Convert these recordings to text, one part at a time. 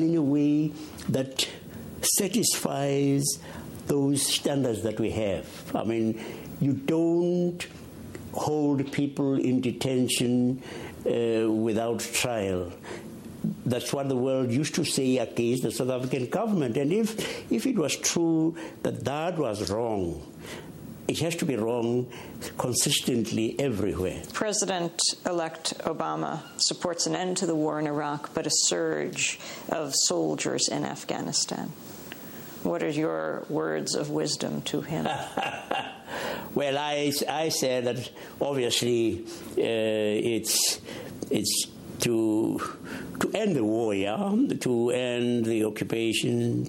and in a way that satisfies those standards that we have. I mean, you don't hold people in detention without trial. That's what the world used to say against the South African government. And if it was true that that was wrong, it has to be wrong consistently everywhere. President-elect Obama supports an end to the war in Iraq, but a surge of soldiers in Afghanistan. What are your words of wisdom to him? Well, I said that obviously it's to end the war, to end the occupation,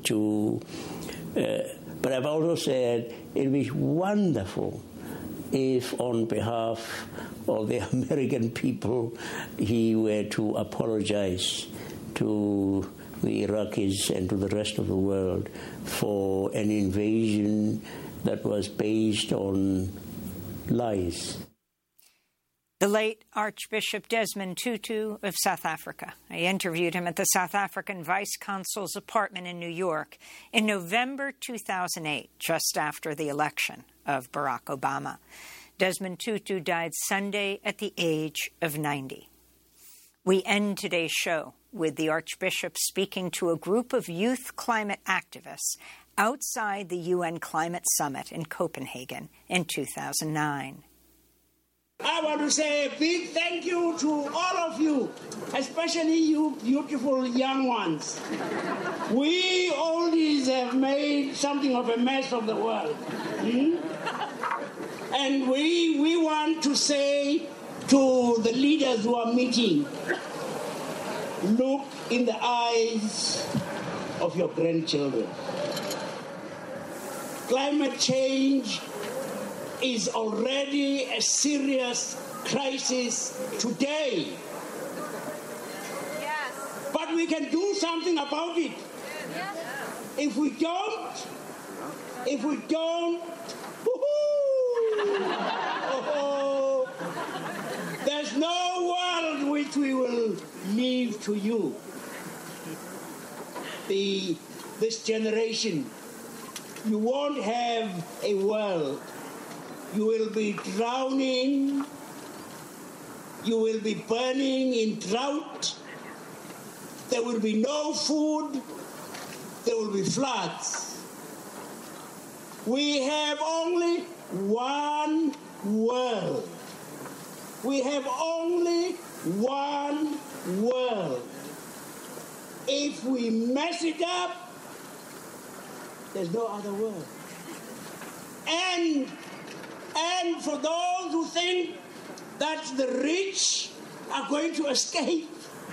but I've also said it would be wonderful if, on behalf of the American people, he were to apologize to the Iraqis and to the rest of the world for an invasion that was based on lies. The late Archbishop Desmond Tutu of South Africa. I interviewed him at the South African Vice Consul's apartment in New York in November 2008, just after the election of Barack Obama. Desmond Tutu died Sunday at the age of 90. We end today's show with the Archbishop speaking to a group of youth climate activists outside the UN Climate Summit in Copenhagen in 2009. I want to say a big thank you to all of you, especially you beautiful young ones. We oldies have made something of a mess of the world. And we want to say to the leaders who are meeting, look in the eyes of your grandchildren. Climate change is already a serious crisis today. Yes. But we can do something about it. Yes. If we don't, there's no world which we will leave to you. This generation, you won't have a world. You will be drowning. You will be burning in drought. There will be no food. There will be floods. We have only one world. We have only one world. If we mess it up, there's no other world. And for those who think that the rich are going to escape,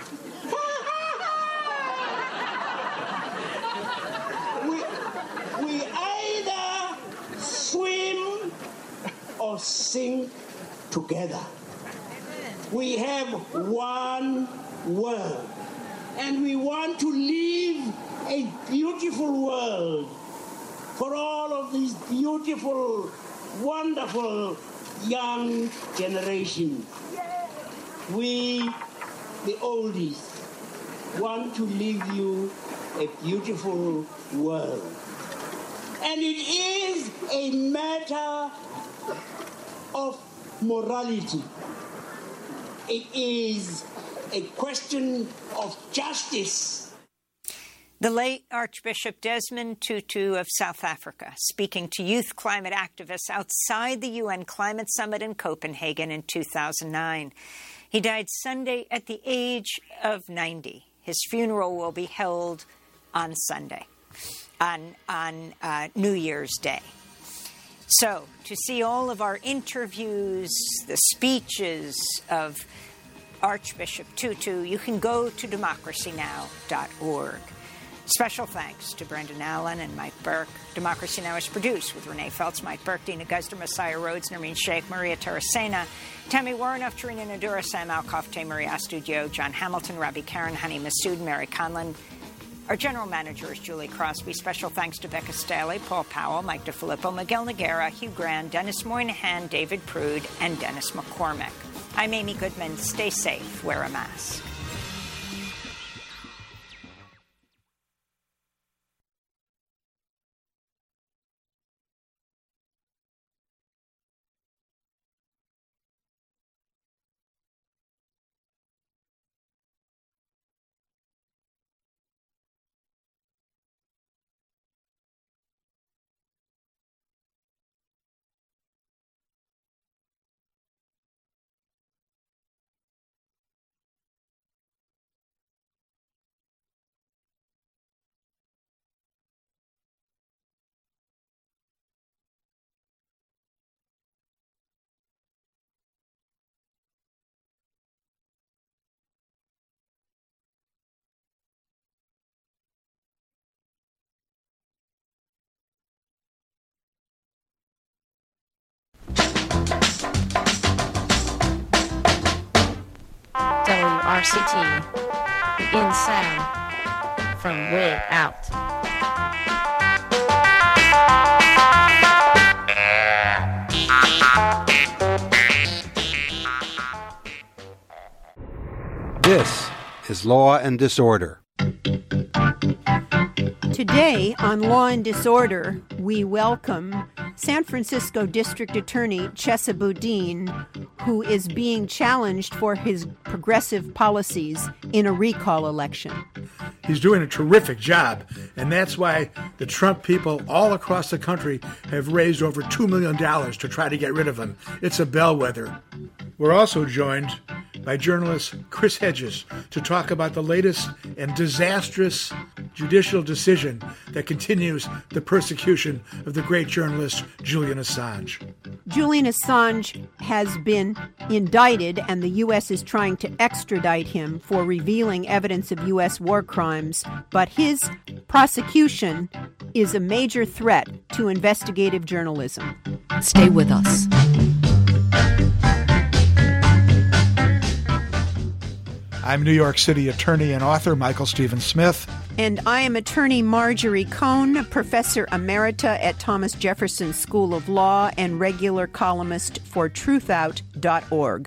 we either swim or sink together. We have one world, and we want to live a beautiful world for all of these beautiful, wonderful young generation. We, the oldies, want to leave you a beautiful world. And it is a matter of morality. It is a question of justice. The late Archbishop Desmond Tutu of South Africa, speaking to youth climate activists outside the UN Climate Summit in Copenhagen in 2009. He died Sunday at the age of 90. His funeral will be held on Sunday, on New Year's Day. So, to see all of our interviews, the speeches of Archbishop Tutu, you can go to democracynow.org. Special thanks to Brendan Allen and Mike Burke. Democracy Now! Is produced with Renee Feltz, Mike Burke, Dina Guzder, Messiah Rhodes, Nermeen Sheikh, Maria Terracena, Tammy Warrenoff, Tarina Nadura, Sam Alcoff, Maria Astudio, John Hamilton, Robbie Karen, Honey Massoud, Mary Conlon. Our general manager is Julie Crosby. Special thanks to Becca Staley, Paul Powell, Mike DeFilippo, Miguel Noguera, Hugh Grand, Dennis Moynihan, David Prude, and Dennis McCormick. I'm Amy Goodman. Stay safe. Wear a mask. RCT, in sound from way out. This is Law and Disorder. Today on Law and Disorder, we welcome San Francisco District Attorney Chesa Boudin, who is being challenged for his progressive policies in a recall election. He's doing a terrific job, and that's why the Trump people all across the country have raised over $2 million to try to get rid of him. It's a bellwether. We're also joined by journalist Chris Hedges to talk about the latest and disastrous judicial decision that continues the persecution of the great journalist Julian Assange. Julian Assange has been indicted, and the U.S. is trying to extradite him for revealing evidence of U.S. war crimes, but his prosecution is a major threat to investigative journalism. Stay with us. I'm New York City attorney and author Michael Stephen Smith. And I am attorney Marjorie Cohn, professor emerita at Thomas Jefferson School of Law and regular columnist for truthout.org.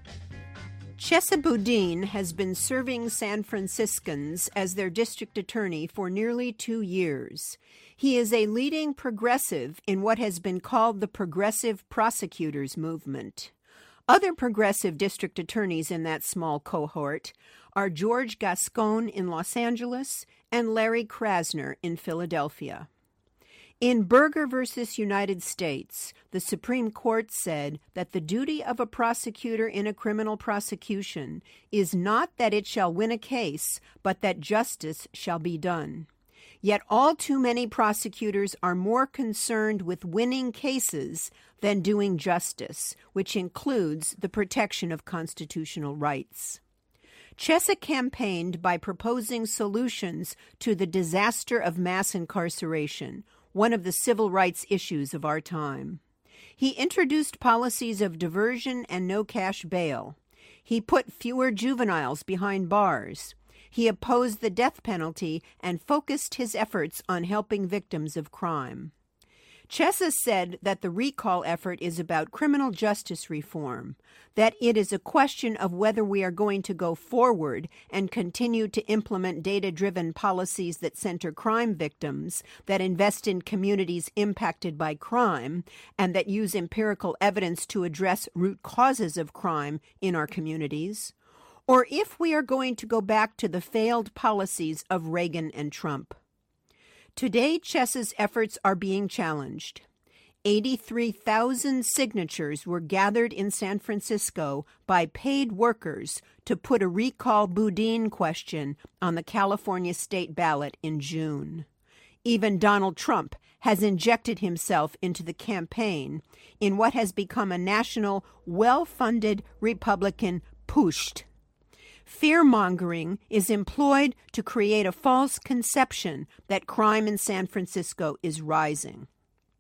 Chesa Boudin has been serving San Franciscans as their district attorney for nearly 2 years. He is a leading progressive in what has been called the progressive prosecutors movement. Other progressive district attorneys in that small cohort are George Gascon in Los Angeles and Larry Krasner in Philadelphia. In Berger v. United States, the Supreme Court said that the duty of a prosecutor in a criminal prosecution is not that it shall win a case, but that justice shall be done. Yet all too many prosecutors are more concerned with winning cases than doing justice, which includes the protection of constitutional rights. Chesa campaigned by proposing solutions to the disaster of mass incarceration, one of the civil rights issues of our time. He introduced policies of diversion and no cash bail. He put fewer juveniles behind bars. He opposed the death penalty and focused his efforts on helping victims of crime. Chesa said that the recall effort is about criminal justice reform, that it is a question of whether we are going to go forward and continue to implement data-driven policies that center crime victims, that invest in communities impacted by crime, and that use empirical evidence to address root causes of crime in our communities, or if we are going to go back to the failed policies of Reagan and Trump. Today, Chesa's efforts are being challenged. 83,000 signatures were gathered in San Francisco by paid workers to put a recall Boudin question on the California state ballot in June. Even Donald Trump has injected himself into the campaign in what has become a national, well-funded Republican putsch. Fear-mongering is employed to create a false conception that crime in San Francisco is rising.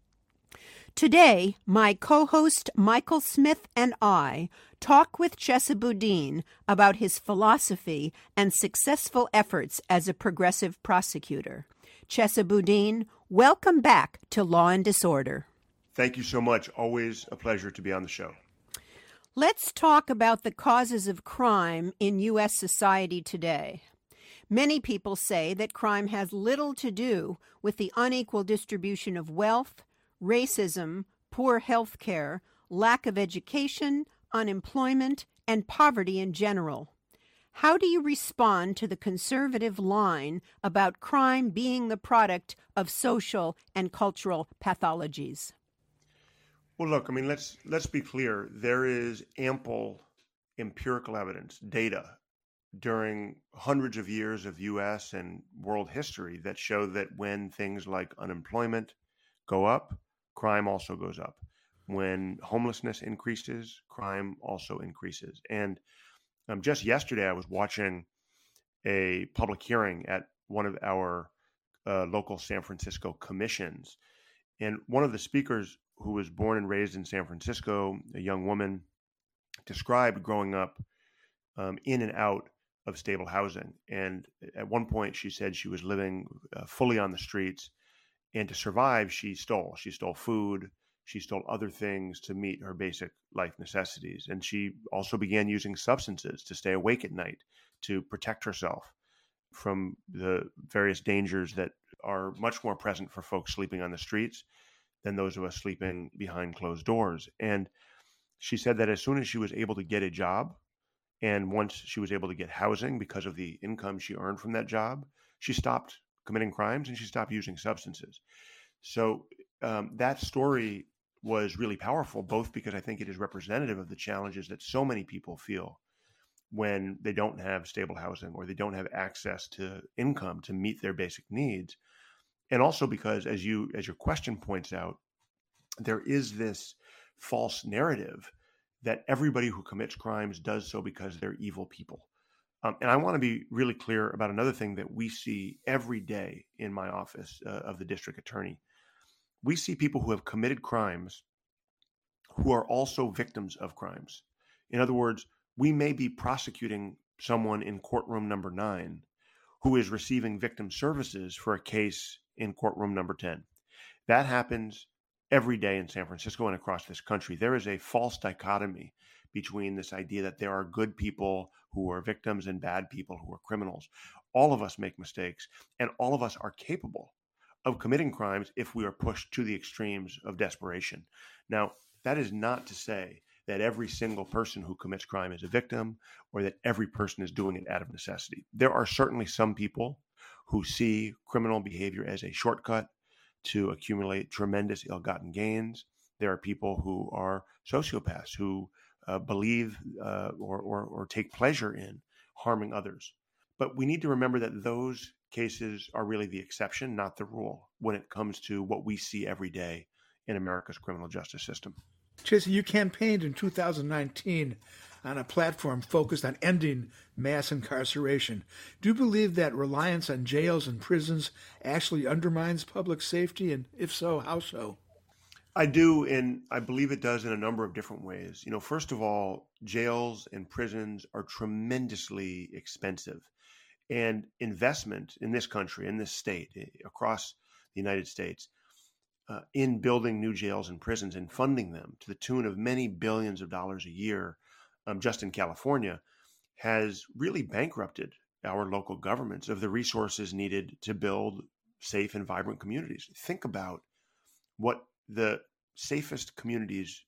Today, my co-host Michael Smith and I talk with Chesa Boudin about his philosophy and successful efforts as a progressive prosecutor. Chesa Boudin, welcome back to Law and Disorder. Thank you so much. Always a pleasure to be on the show. Let's talk about the causes of crime in U.S. society today. Many people say that crime has little to do with the unequal distribution of wealth, racism, poor health care, lack of education, unemployment, and poverty in general. How do you respond to the conservative line about crime being the product of social and cultural pathologies? Well, look, let's be clear. There is ample empirical evidence, data, during hundreds of years of U.S. and world history that show that when things like unemployment go up, crime also goes up. When homelessness increases, crime also increases. And just yesterday, I was watching a public hearing at one of our local San Francisco commissions. And one of the speakers, who was born and raised in San Francisco, a young woman, described growing up in and out of stable housing. And at one point, she said she was living fully on the streets. And to survive, she stole. She stole food. She stole other things to meet her basic life necessities. And she also began using substances to stay awake at night, to protect herself from the various dangers that are much more present for folks sleeping on the streets than those of us sleeping behind closed doors. And she said that as soon as she was able to get a job, and once she was able to get housing because of the income she earned from that job, she stopped committing crimes and she stopped using substances. So that story was really powerful, both because I think it is representative of the challenges that so many people feel when they don't have stable housing or they don't have access to income to meet their basic needs. And also because, as your question points out, there is this false narrative that everybody who commits crimes does so because they're evil people. And I want to be really clear about another thing that we see every day in my office of the district attorney. We see people who have committed crimes who are also victims of crimes. In other words, we may be prosecuting someone in courtroom number 9 who is receiving victim services for a case in courtroom number 10. That happens every day in San Francisco and across this country. There is a false dichotomy between this idea that there are good people who are victims and bad people who are criminals. All of us make mistakes, and all of us are capable of committing crimes if we are pushed to the extremes of desperation. Now, that is not to say that every single person who commits crime is a victim or that every person is doing it out of necessity. There are certainly some people who see criminal behavior as a shortcut to accumulate tremendous ill-gotten gains. There are people who are sociopaths who believe or take pleasure in harming others. But we need to remember that those cases are really the exception, not the rule, when it comes to what we see every day in America's criminal justice system. Jason, you campaigned in 2019 on a platform focused on ending mass incarceration. Do you believe that reliance on jails and prisons actually undermines public safety? And if so, how so? I do, and I believe it does in a number of different ways. First of all, jails and prisons are tremendously expensive. And investment in this country, in this state, across the United States, in building new jails and prisons and funding them to the tune of many billions of dollars a year, just in California, has really bankrupted our local governments of the resources needed to build safe and vibrant communities. Think about what the safest communities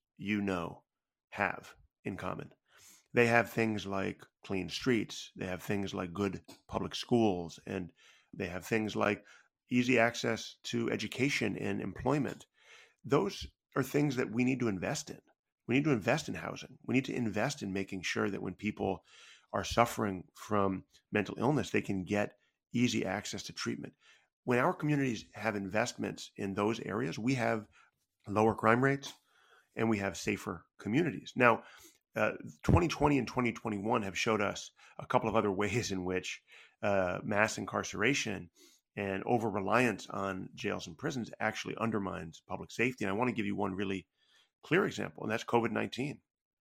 have in common. They have things like clean streets, they have things like good public schools, and they have things like easy access to education and employment. Those are things that we need to invest in. We need to invest in housing. We need to invest in making sure that when people are suffering from mental illness, they can get easy access to treatment. When our communities have investments in those areas, we have lower crime rates and we have safer communities. Now, 2020 and 2021 have showed us a couple of other ways in which mass incarceration and over-reliance on jails and prisons actually undermines public safety. And I want to give you one really clear example, and that's COVID-19.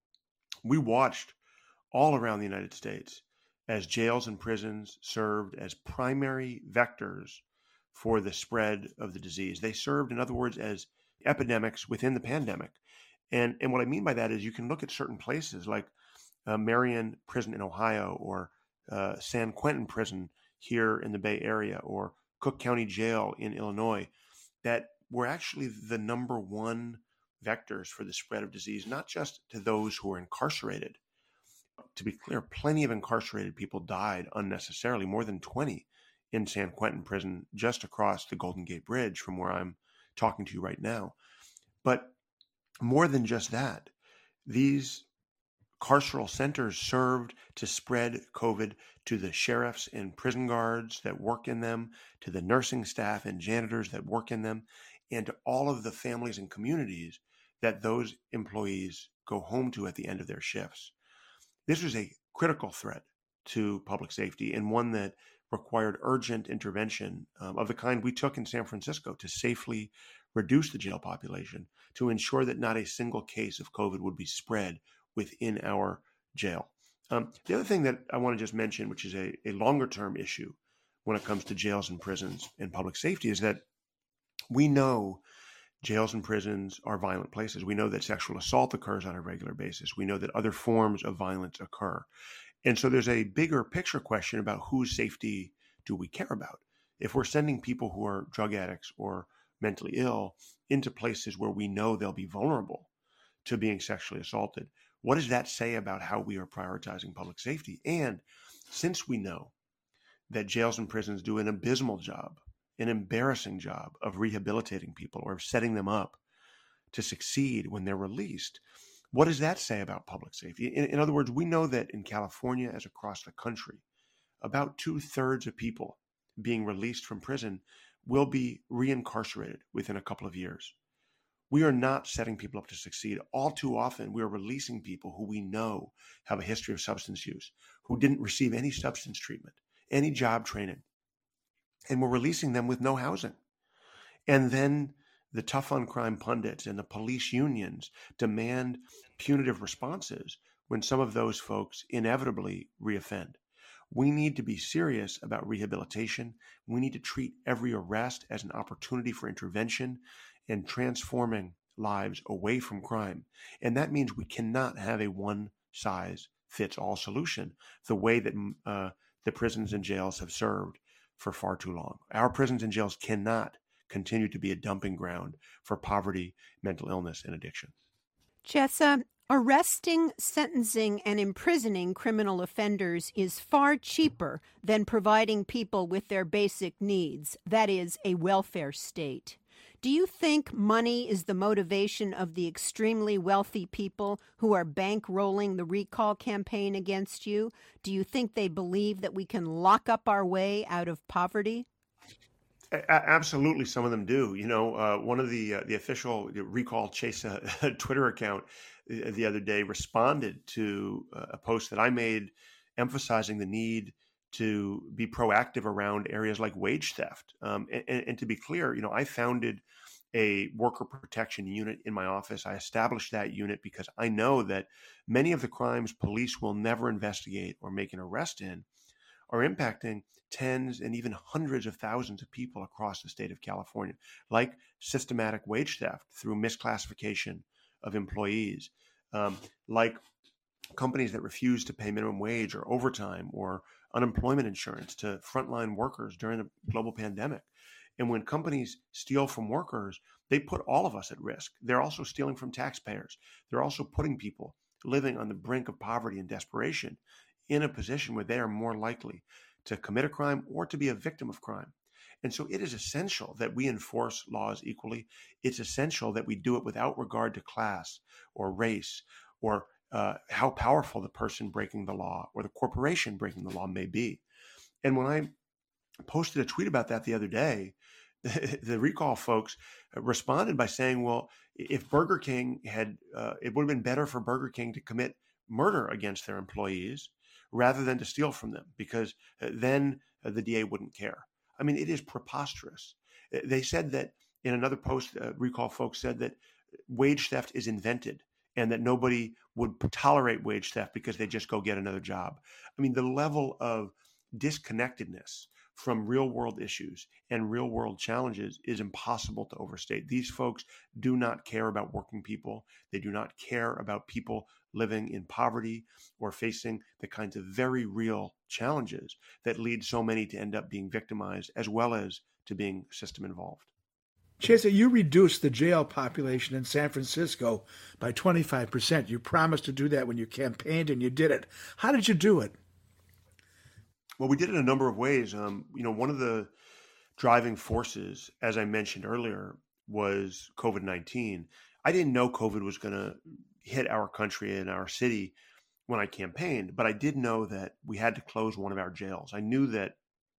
We watched all around the United States as jails and prisons served as primary vectors for the spread of the disease. They served, in other words, as epidemics within the pandemic. And what I mean by that is you can look at certain places like Marion Prison in Ohio or San Quentin Prison here in the Bay Area or Cook County Jail in Illinois that were actually the number one vectors for the spread of disease, not just to those who are incarcerated. To be clear, plenty of incarcerated people died unnecessarily, more than 20 in San Quentin Prison just across the Golden Gate Bridge from where I'm talking to you right now. But more than just that, these carceral centers served to spread COVID to the sheriffs and prison guards that work in them, to the nursing staff and janitors that work in them, and to all of the families and communities that those employees go home to at the end of their shifts. This was a critical threat to public safety and one that required urgent intervention of the kind we took in San Francisco to safely reduce the jail population, to ensure that not a single case of COVID would be spread within our jail. The other thing that I want to just mention, which is a longer-term issue when it comes to jails and prisons and public safety, is that we know jails and prisons are violent places. We know that sexual assault occurs on a regular basis. We know that other forms of violence occur. And so there's a bigger picture question about whose safety do we care about? If we're sending people who are drug addicts or mentally ill into places where we know they'll be vulnerable to being sexually assaulted, what does that say about how we are prioritizing public safety? And since we know that jails and prisons do an abysmal job, an embarrassing job of rehabilitating people or of setting them up to succeed when they're released, what does that say about public safety? In other words, we know that in California, as across the country, about 2/3 of people being released from prison will be reincarcerated within a couple of years. We are not setting people up to succeed. All too often, we are releasing people who we know have a history of substance use, who didn't receive any substance treatment, any job training, and we're releasing them with no housing. And then the tough on crime pundits and the police unions demand punitive responses when some of those folks inevitably reoffend. We need to be serious about rehabilitation. We need to treat every arrest as an opportunity for intervention and transforming lives away from crime. And that means we cannot have a one-size-fits-all solution, the way that the prisons and jails have served for far too long. Our prisons and jails cannot continue to be a dumping ground for poverty, mental illness, and addiction. Jessa, arresting, sentencing, and imprisoning criminal offenders is far cheaper than providing people with their basic needs, that is, a welfare state. Do you think money is the motivation of the extremely wealthy people who are bankrolling the recall campaign against you? Do you think they believe that we can lock up our way out of poverty? Absolutely, some of them do. You know, one of the official Recall Chase Twitter account the other day responded to a post that I made emphasizing the need to be proactive around areas like wage theft. And to be clear, you know, I founded a worker protection unit in my office. I established that unit because I know that many of the crimes police will never investigate or make an arrest in are impacting tens and even hundreds of thousands of people across the state of California, like systematic wage theft through misclassification of employees, like companies that refuse to pay minimum wage or overtime or unemployment insurance to frontline workers during the global pandemic. And when companies steal from workers, they put all of us at risk. They're also stealing from taxpayers. They're also putting people living on the brink of poverty and desperation in a position where they are more likely to commit a crime or to be a victim of crime. And so it is essential that we enforce laws equally. It's essential that we do it without regard to class or race or how powerful the person breaking the law or the corporation breaking the law may be. And when I posted a tweet about that the other day, the Recall folks responded by saying, well, if Burger King had, it would have been better for Burger King to commit murder against their employees rather than to steal from them, because then the DA wouldn't care. I mean, it is preposterous. They said that in another post, Recall folks said that wage theft is invented and that nobody would tolerate wage theft because they just go get another job. I mean, the level of disconnectedness from real world issues and real world challenges is impossible to overstate. These folks do not care about working people. They do not care about people living in poverty or facing the kinds of very real challenges that lead so many to end up being victimized as well as to being system involved. Chesa, you reduced the jail population in San Francisco by 25%. You promised to do that when you campaigned, and you did it. How did you do it? Well, we did it a number of ways. One of the driving forces, as I mentioned earlier, was COVID-19. I didn't know COVID was going to hit our country and our city when I campaigned, but I did know that we had to close one of our jails. I knew that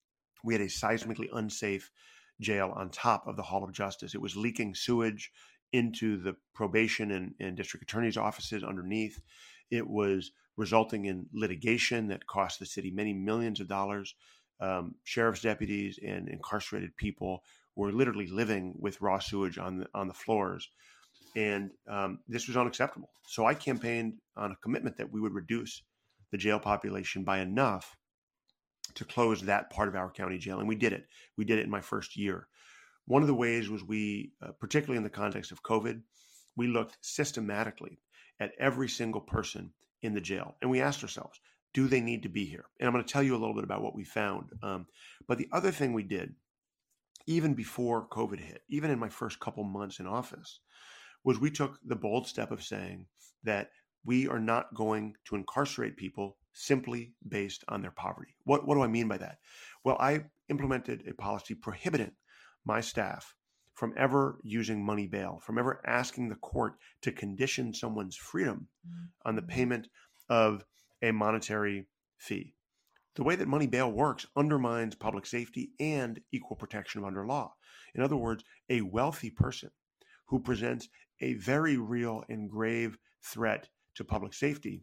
we had a seismically unsafe jail on top of the Hall of Justice. It was leaking sewage into the probation and district attorney's offices underneath. It was resulting in litigation that cost the city many millions of dollars. Sheriff's deputies and incarcerated people were literally living with raw sewage on the floors. And this was unacceptable. So I campaigned on a commitment that we would reduce the jail population by enough to close that part of our county jail. And we did it. We did it in my first year. One of the ways was we, particularly in the context of COVID, we looked systematically at every single person in the jail. And we asked ourselves, do they need to be here? And I'm going to tell you a little bit about what we found. But the other thing we did, even before COVID hit, even in my first couple months in office, was we took the bold step of saying that we are not going to incarcerate people simply based on their poverty. What do I mean by that? Well, I implemented a policy prohibiting my staff from ever using money bail, from ever asking the court to condition someone's freedom on the payment of a monetary fee. The way that money bail works undermines public safety and equal protection under law. In other words, a wealthy person who presents a very real and grave threat to public safety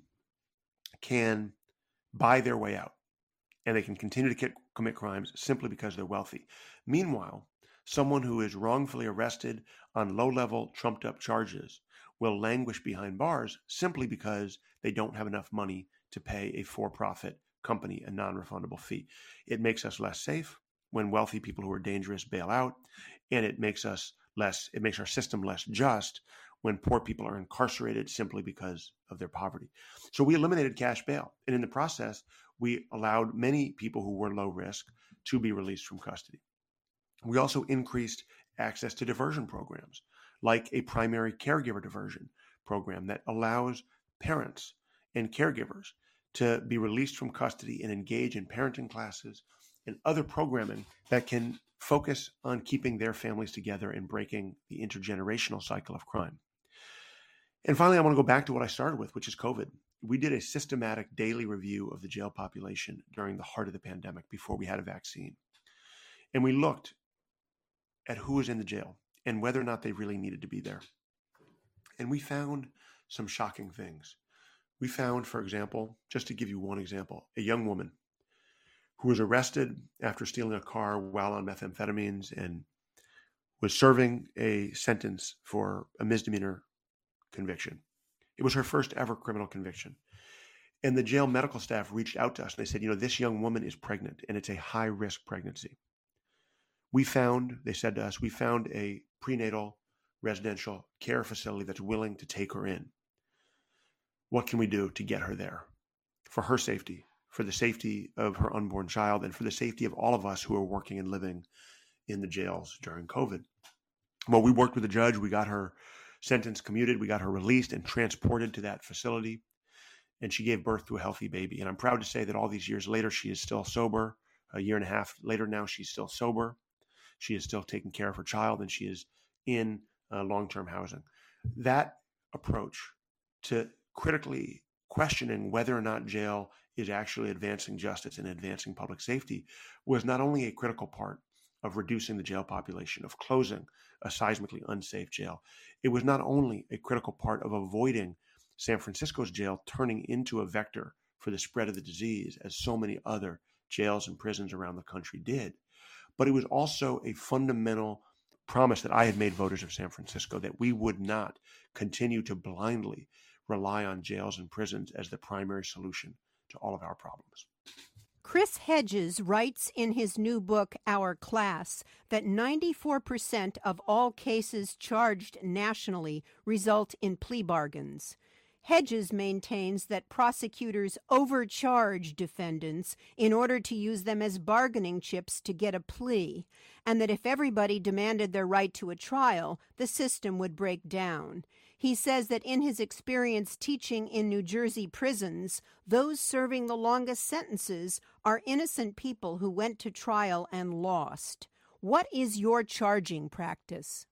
can buy their way out, and they can continue to commit crimes simply because they're wealthy. Meanwhile, someone who is wrongfully arrested on low-level, trumped-up charges will languish behind bars simply because they don't have enough money to pay a for-profit company a non-refundable fee. It makes us less safe when wealthy people who are dangerous bail out, and it makes our system less just when poor people are incarcerated simply because of their poverty. So we eliminated cash bail, and in the process, we allowed many people who were low risk to be released from custody. We also increased access to diversion programs, like a primary caregiver diversion program that allows parents and caregivers to be released from custody and engage in parenting classes and other programming that can focus on keeping their families together and breaking the intergenerational cycle of crime. And finally, I want to go back to what I started with, which is COVID. We did a systematic daily review of the jail population during the heart of the pandemic before we had a vaccine. And we looked at who was in the jail and whether or not they really needed to be there. And we found some shocking things. We found, for example, just to give you one example, a young woman who was arrested after stealing a car while on methamphetamines and was serving a sentence for a misdemeanor conviction. It was her first ever criminal conviction. And the jail medical staff reached out to us and they said, this young woman is pregnant and it's a high-risk pregnancy. They said to us, we found a prenatal residential care facility that's willing to take her in. What can we do to get her there? For her safety, for the safety of her unborn child, and for the safety of all of us who are working and living in the jails during COVID. Well, we worked with the judge. We got her sentence commuted. We got her released and transported to that facility. And she gave birth to a healthy baby. And I'm proud to say that all these years later, she is still sober. A year and a half later now, she's still sober. She is still taking care of her child, and she is in long-term housing. That approach to critically questioning whether or not jail is actually advancing justice and advancing public safety was not only a critical part of reducing the jail population, of closing a seismically unsafe jail. It was not only a critical part of avoiding San Francisco's jail turning into a vector for the spread of the disease, as so many other jails and prisons around the country did, but it was also a fundamental promise that I had made voters of San Francisco that we would not continue to blindly rely on jails and prisons as the primary solution to all of our problems. Chris Hedges writes in his new book, Our Class, that 94% of all cases charged nationally result in plea bargains. Hedges maintains that prosecutors overcharge defendants in order to use them as bargaining chips to get a plea, and that if everybody demanded their right to a trial, the system would break down. He says that in his experience teaching in New Jersey prisons, those serving the longest sentences are innocent people who went to trial and lost. What is your charging practice?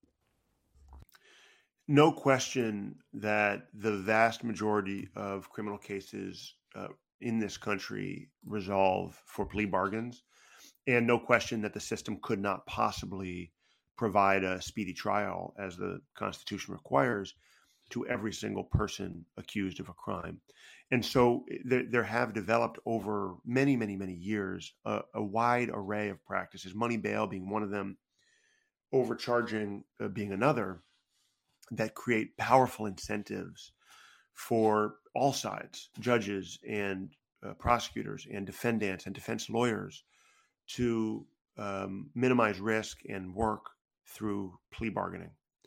No question that the vast majority of criminal cases in this country resolve for plea bargains, and no question that the system could not possibly provide a speedy trial, as the Constitution requires, to every single person accused of a crime. And so there have developed over many, many, many years a wide array of practices, money bail being one of them, overcharging being another, that create powerful incentives for all sides, judges and prosecutors and defendants and defense lawyers to minimize risk and work through plea bargaining.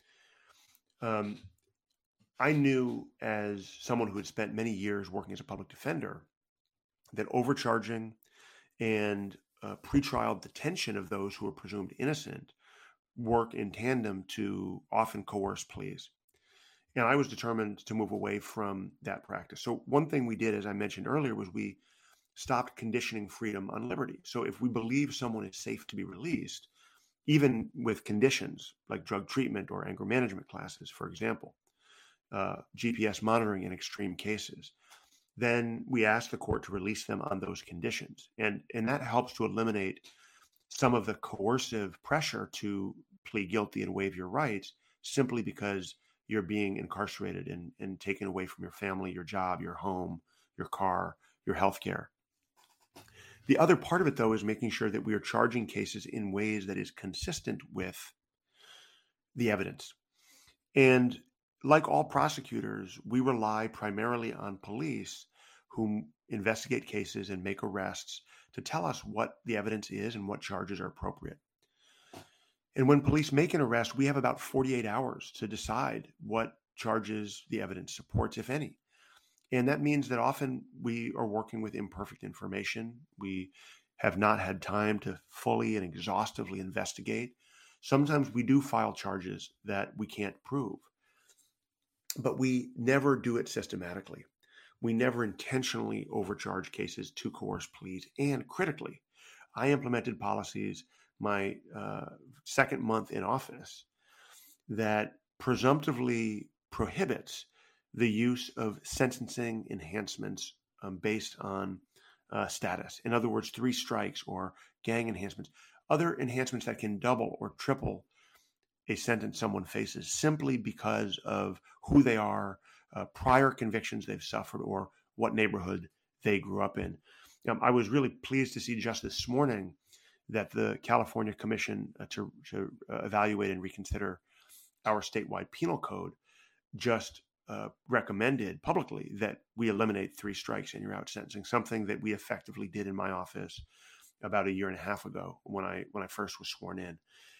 I knew, as someone who had spent many years working as a public defender, that overcharging and pretrial detention of those who are presumed innocent work in tandem to often coerce pleas. And I was determined to move away from that practice. So one thing we did, as I mentioned earlier, was we stopped conditioning freedom on liberty. So if we believe someone is safe to be released, even with conditions like drug treatment or anger management classes, for example, GPS monitoring in extreme cases, then we ask the court to release them on those conditions. And that helps to eliminate some of the coercive pressure to plead guilty and waive your rights simply because you're being incarcerated and taken away from your family, your job, your home, your car, your health care. The other part of it, though, is making sure that we are charging cases in ways that is consistent with the evidence. And like all prosecutors, we rely primarily on police who investigate cases and make arrests to tell us what the evidence is and what charges are appropriate. And when police make an arrest, we have about 48 hours to decide what charges the evidence supports, if any. And that means that often we are working with imperfect information. We have not had time to fully and exhaustively investigate. Sometimes we do file charges that we can't prove, but we never do it systematically. We never intentionally overcharge cases to coerce pleas. And critically, I implemented policies my second month in office that presumptively prohibits the use of sentencing enhancements based on status. In other words, 3 strikes or gang enhancements, other enhancements that can double or triple a sentence someone faces simply because of who they are, prior convictions they've suffered, or what neighborhood they grew up in. I was really pleased to see just this morning that the California Commission to evaluate and reconsider our statewide penal code just recommended publicly that we eliminate 3 strikes and you're out sentencing, something that we effectively did in my office about a year and a half ago when I first was sworn in.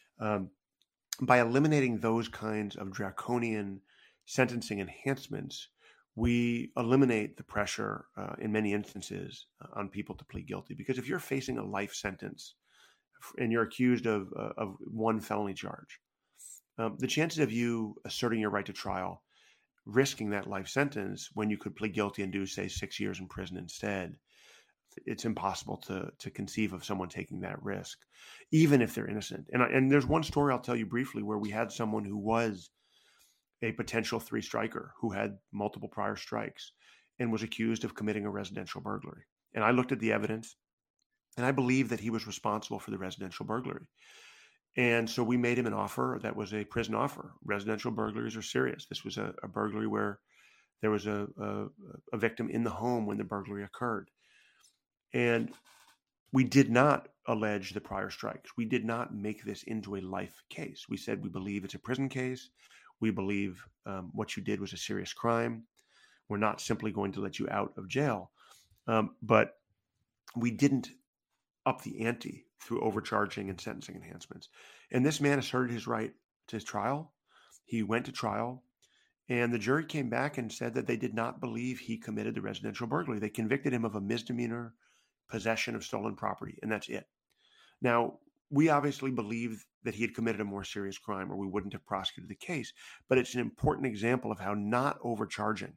By eliminating those kinds of draconian sentencing enhancements, we eliminate the pressure in many instances on people to plead guilty. Because if you're facing a life sentence and you're accused of one felony charge, the chances of you asserting your right to trial, risking that life sentence when you could plead guilty and do, say, 6 years in prison instead, it's impossible to conceive of someone taking that risk, even if they're innocent. And there's one story I'll tell you briefly where we had someone who was a potential 3-striker who had multiple prior strikes and was accused of committing a residential burglary. And I looked at the evidence, and I believe that he was responsible for the residential burglary. And so we made him an offer that was a prison offer. Residential burglaries are serious. This was a burglary where there was a victim in the home when the burglary occurred. And we did not allege the prior strikes. We did not make this into a life case. We said we believe it's a prison case. We believe what you did was a serious crime. We're not simply going to let you out of jail. But we didn't up the ante through overcharging and sentencing enhancements. And this man asserted his right to trial. He went to trial, and the jury came back and said that they did not believe he committed the residential burglary. They convicted him of a misdemeanor possession of stolen property, and that's it. Now, we obviously believe that he had committed a more serious crime, or we wouldn't have prosecuted the case. But it's an important example of how not overcharging,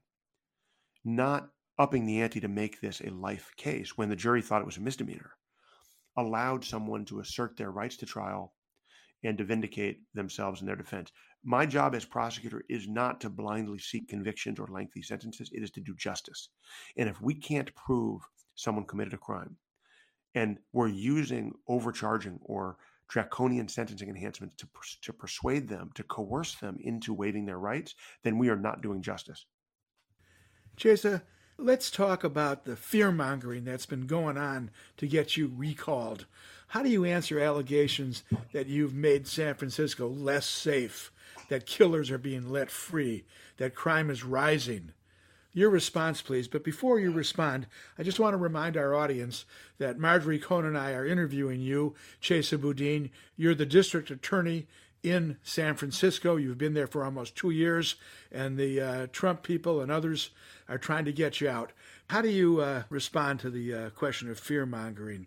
not upping the ante to make this a life case when the jury thought it was a misdemeanor, allowed someone to assert their rights to trial and to vindicate themselves in their defense. My job as prosecutor is not to blindly seek convictions or lengthy sentences. It is to do justice. And if we can't prove someone committed a crime, and we're using overcharging or draconian sentencing enhancements to persuade them, to coerce them into waiving their rights, then we are not doing justice. Chesa, let's talk about the fear-mongering that's been going on to get you recalled. How do you answer allegations that you've made San Francisco less safe, that killers are being let free, that crime is rising? Your response, please. But before you respond, I just want to remind our audience that Marjorie Cohn and I are interviewing you, Chesa Boudin. You're the district attorney in San Francisco. You've been there for almost 2 years, and the Trump people and others are trying to get you out. How do you respond to the question of fear-mongering?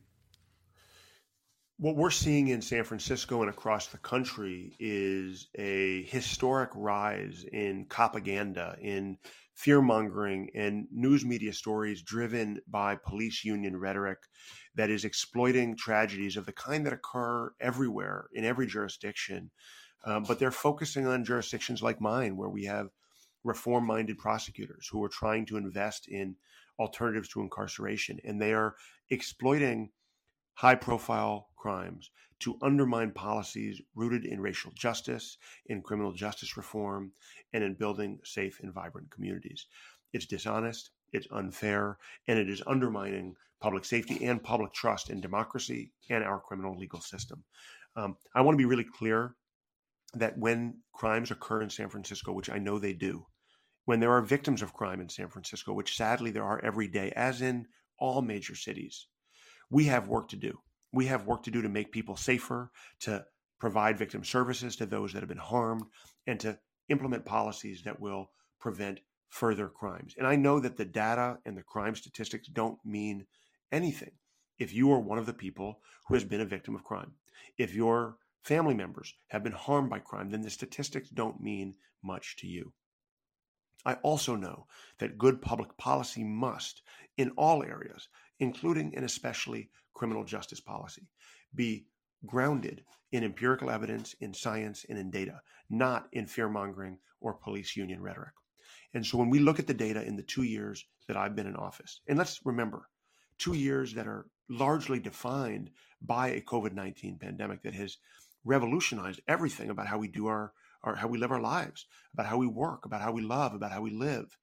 What we're seeing in San Francisco and across the country is a historic rise in propaganda, in fear-mongering and news media stories driven by police union rhetoric that is exploiting tragedies of the kind that occur everywhere in every jurisdiction. But they're focusing on jurisdictions like mine, where we have reform-minded prosecutors who are trying to invest in alternatives to incarceration. And they are exploiting high-profile crimes to undermine policies rooted in racial justice, in criminal justice reform, and in building safe and vibrant communities. It's dishonest, it's unfair, and it is undermining public safety and public trust in democracy and our criminal legal system. I want to be really clear that when crimes occur in San Francisco, which I know they do, when there are victims of crime in San Francisco, which sadly there are every day, as in all major cities, we have work to do. We have work to do to make people safer, to provide victim services to those that have been harmed, and to implement policies that will prevent further crimes. And I know that the data and the crime statistics don't mean anything if you are one of the people who has been a victim of crime. If your family members have been harmed by crime, then the statistics don't mean much to you. I also know that good public policy must, in all areas, including and especially criminal justice policy, be grounded in empirical evidence, in science, and in data, not in fear-mongering or police union rhetoric. And so when we look at the data in the 2 years that I've been in office, and let's remember, 2 years that are largely defined by a COVID-19 pandemic that has revolutionized everything about how we do how we live our lives, about how we work, about how we love, about how we live.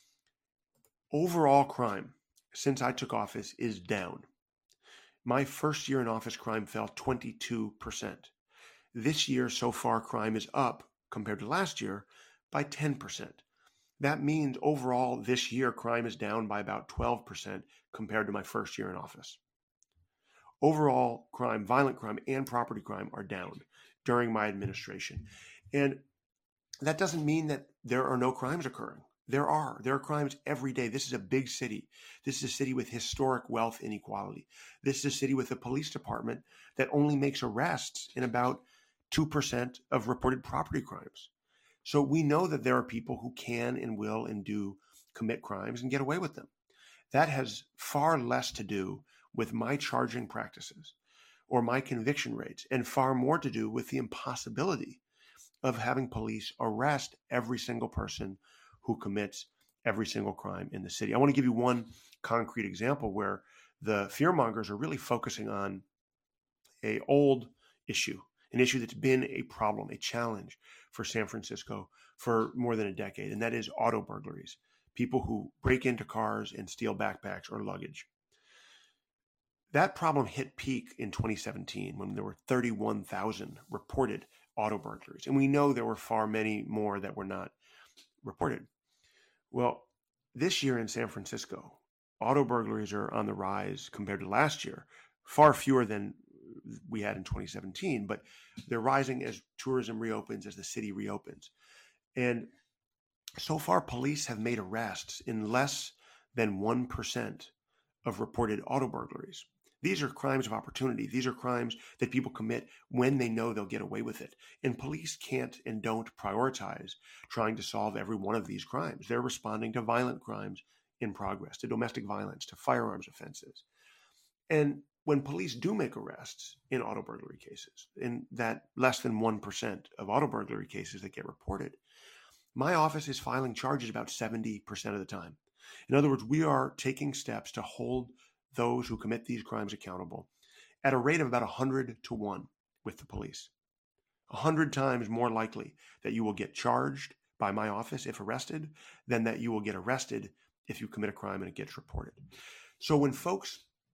Overall crime since I took office is down. My first year in office, crime fell 22%. This year, so far, crime is up compared to last year by 10%. That means overall this year, crime is down by about 12% compared to my first year in office. Overall crime, violent crime, and property crime are down during my administration. And that doesn't mean that there are no crimes occurring. There are crimes every day. This is a big city. This is a city with historic wealth inequality. This is a city with a police department that only makes arrests in about 2% of reported property crimes. So we know that there are people who can and will and do commit crimes and get away with them. That has far less to do with my charging practices or my conviction rates, and far more to do with the impossibility of having police arrest every single person who commits every single crime in the city. I want to give you one concrete example where the fearmongers are really focusing on an old issue, an issue that's been a problem, a challenge for San Francisco for more than a decade, and that is auto burglaries, people who break into cars and steal backpacks or luggage. That problem hit peak in 2017 when there were 31,000 reported auto burglaries. And we know there were far many more that were not reported. Well, this year in San Francisco, auto burglaries are on the rise compared to last year, far fewer than we had in 2017, but they're rising as tourism reopens, as the city reopens. And so far, police have made arrests in less than 1% of reported auto burglaries. These are crimes of opportunity. These are crimes that people commit when they know they'll get away with it. And police can't and don't prioritize trying to solve every one of these crimes. They're responding to violent crimes in progress, to domestic violence, to firearms offenses. And when police do make arrests in auto burglary cases, in that less than 1% of auto burglary cases that get reported, my office is filing charges about 70% of the time. In other words, we are taking steps to hold those who commit these crimes accountable at a rate of about 100 to 1 with the police. 100 times more likely that you will get charged by my office if arrested than that you will get arrested if you commit a crime and it gets reported. So when folks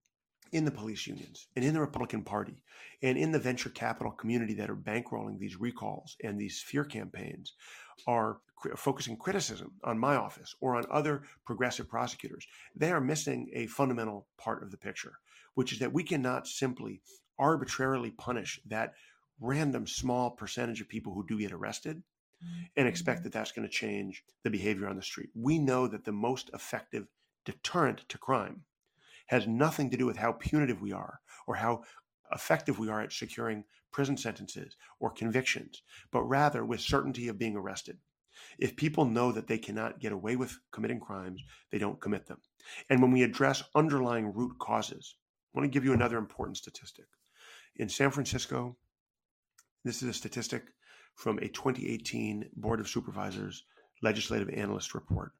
in the police unions and in the Republican Party and in the venture capital community that are bankrolling these recalls and these fear campaigns are focusing criticism on my office or on other progressive prosecutors, they are missing a fundamental part of the picture, which is that we cannot simply arbitrarily punish that random small percentage of people who do get arrested and expect that that's going to change the behavior on the street. We know that the most effective deterrent to crime has nothing to do with how punitive we are or how effective we are at securing prison sentences or convictions, but rather with certainty of being arrested. If people know that they cannot get away with committing crimes, they don't commit them. And when we address underlying root causes, I want to give you another important statistic. In San Francisco, this is a statistic from a 2018 Board of Supervisors legislative analyst report.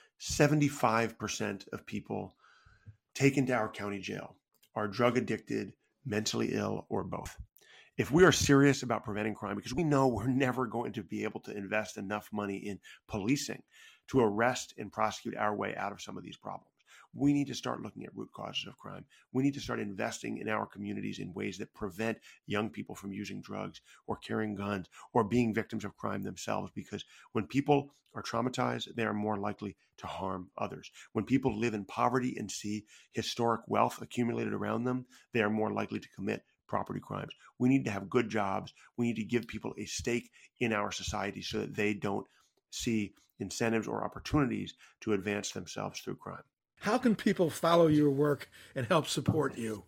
75% of people taken to our county jail are drug addicted, mentally ill, or both. If we are serious about preventing crime, because we know we're never going to be able to invest enough money in policing to arrest and prosecute our way out of some of these problems, we need to start looking at root causes of crime. We need to start investing in our communities in ways that prevent young people from using drugs or carrying guns or being victims of crime themselves, because when people are traumatized, they are more likely to harm others. When people live in poverty and see historic wealth accumulated around them, they are more likely to commit property crimes. We need to have good jobs. We need to give people a stake in our society so that they don't see incentives or opportunities to advance themselves through crime. How can people follow your work and help support you?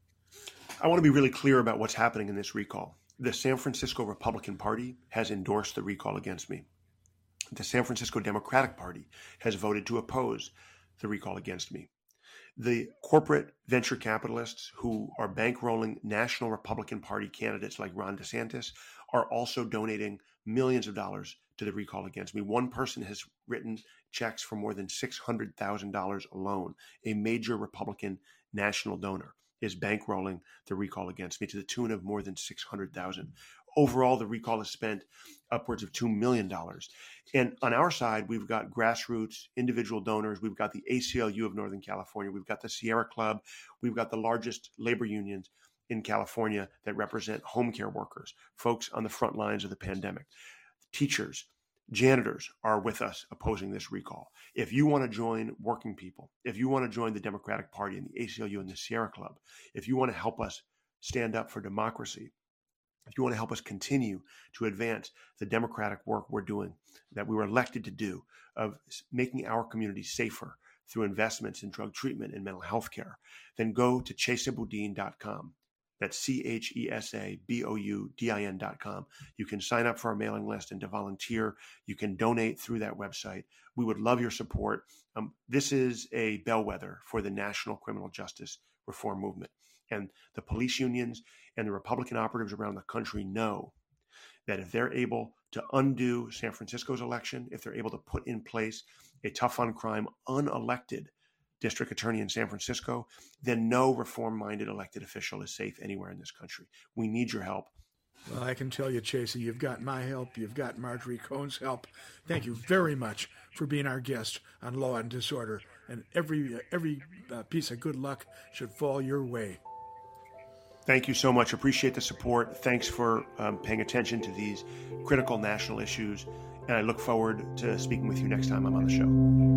I want to be really clear about what's happening in this recall. The San Francisco Republican Party has endorsed the recall against me. The San Francisco Democratic Party has voted to oppose the recall against me. The corporate venture capitalists who are bankrolling national Republican Party candidates like Ron DeSantis are also donating millions of dollars to the recall against me. One person has written checks for more than $600,000 alone. A major Republican national donor is bankrolling the recall against me to the tune of more than $600,000. Overall, the recall has spent upwards of $2 million. And on our side, we've got grassroots, individual donors. We've got the ACLU of Northern California. We've got the Sierra Club. We've got the largest labor unions in California that represent home care workers, folks on the front lines of the pandemic. Teachers, janitors are with us opposing this recall. If you want to join working people, if you want to join the Democratic Party and the ACLU and the Sierra Club, if you want to help us stand up for democracy, if you want to help us continue to advance the democratic work we're doing, that we were elected to do, of making our community safer through investments in drug treatment and mental health care, then go to ChesaBoudin.com. That's ChesaBoudin.com. You can sign up for our mailing list and to volunteer. You can donate through that website. We would love your support. This is a bellwether for the national criminal justice reform movement. And the police unions and the Republican operatives around the country know that if they're able to undo San Francisco's election, if they're able to put in place a tough on crime, unelected district attorney in San Francisco, then no reform-minded elected official is safe anywhere in this country. We need your help. Well, I can tell you, Chesa, you've got my help. You've got Marjorie Cohn's help. Thank you very much for being our guest on Law and Disorder. And every piece of good luck should fall your way. Thank you so much. Appreciate the support. Thanks for paying attention to these critical national issues. And I look forward to speaking with you next time I'm on the show.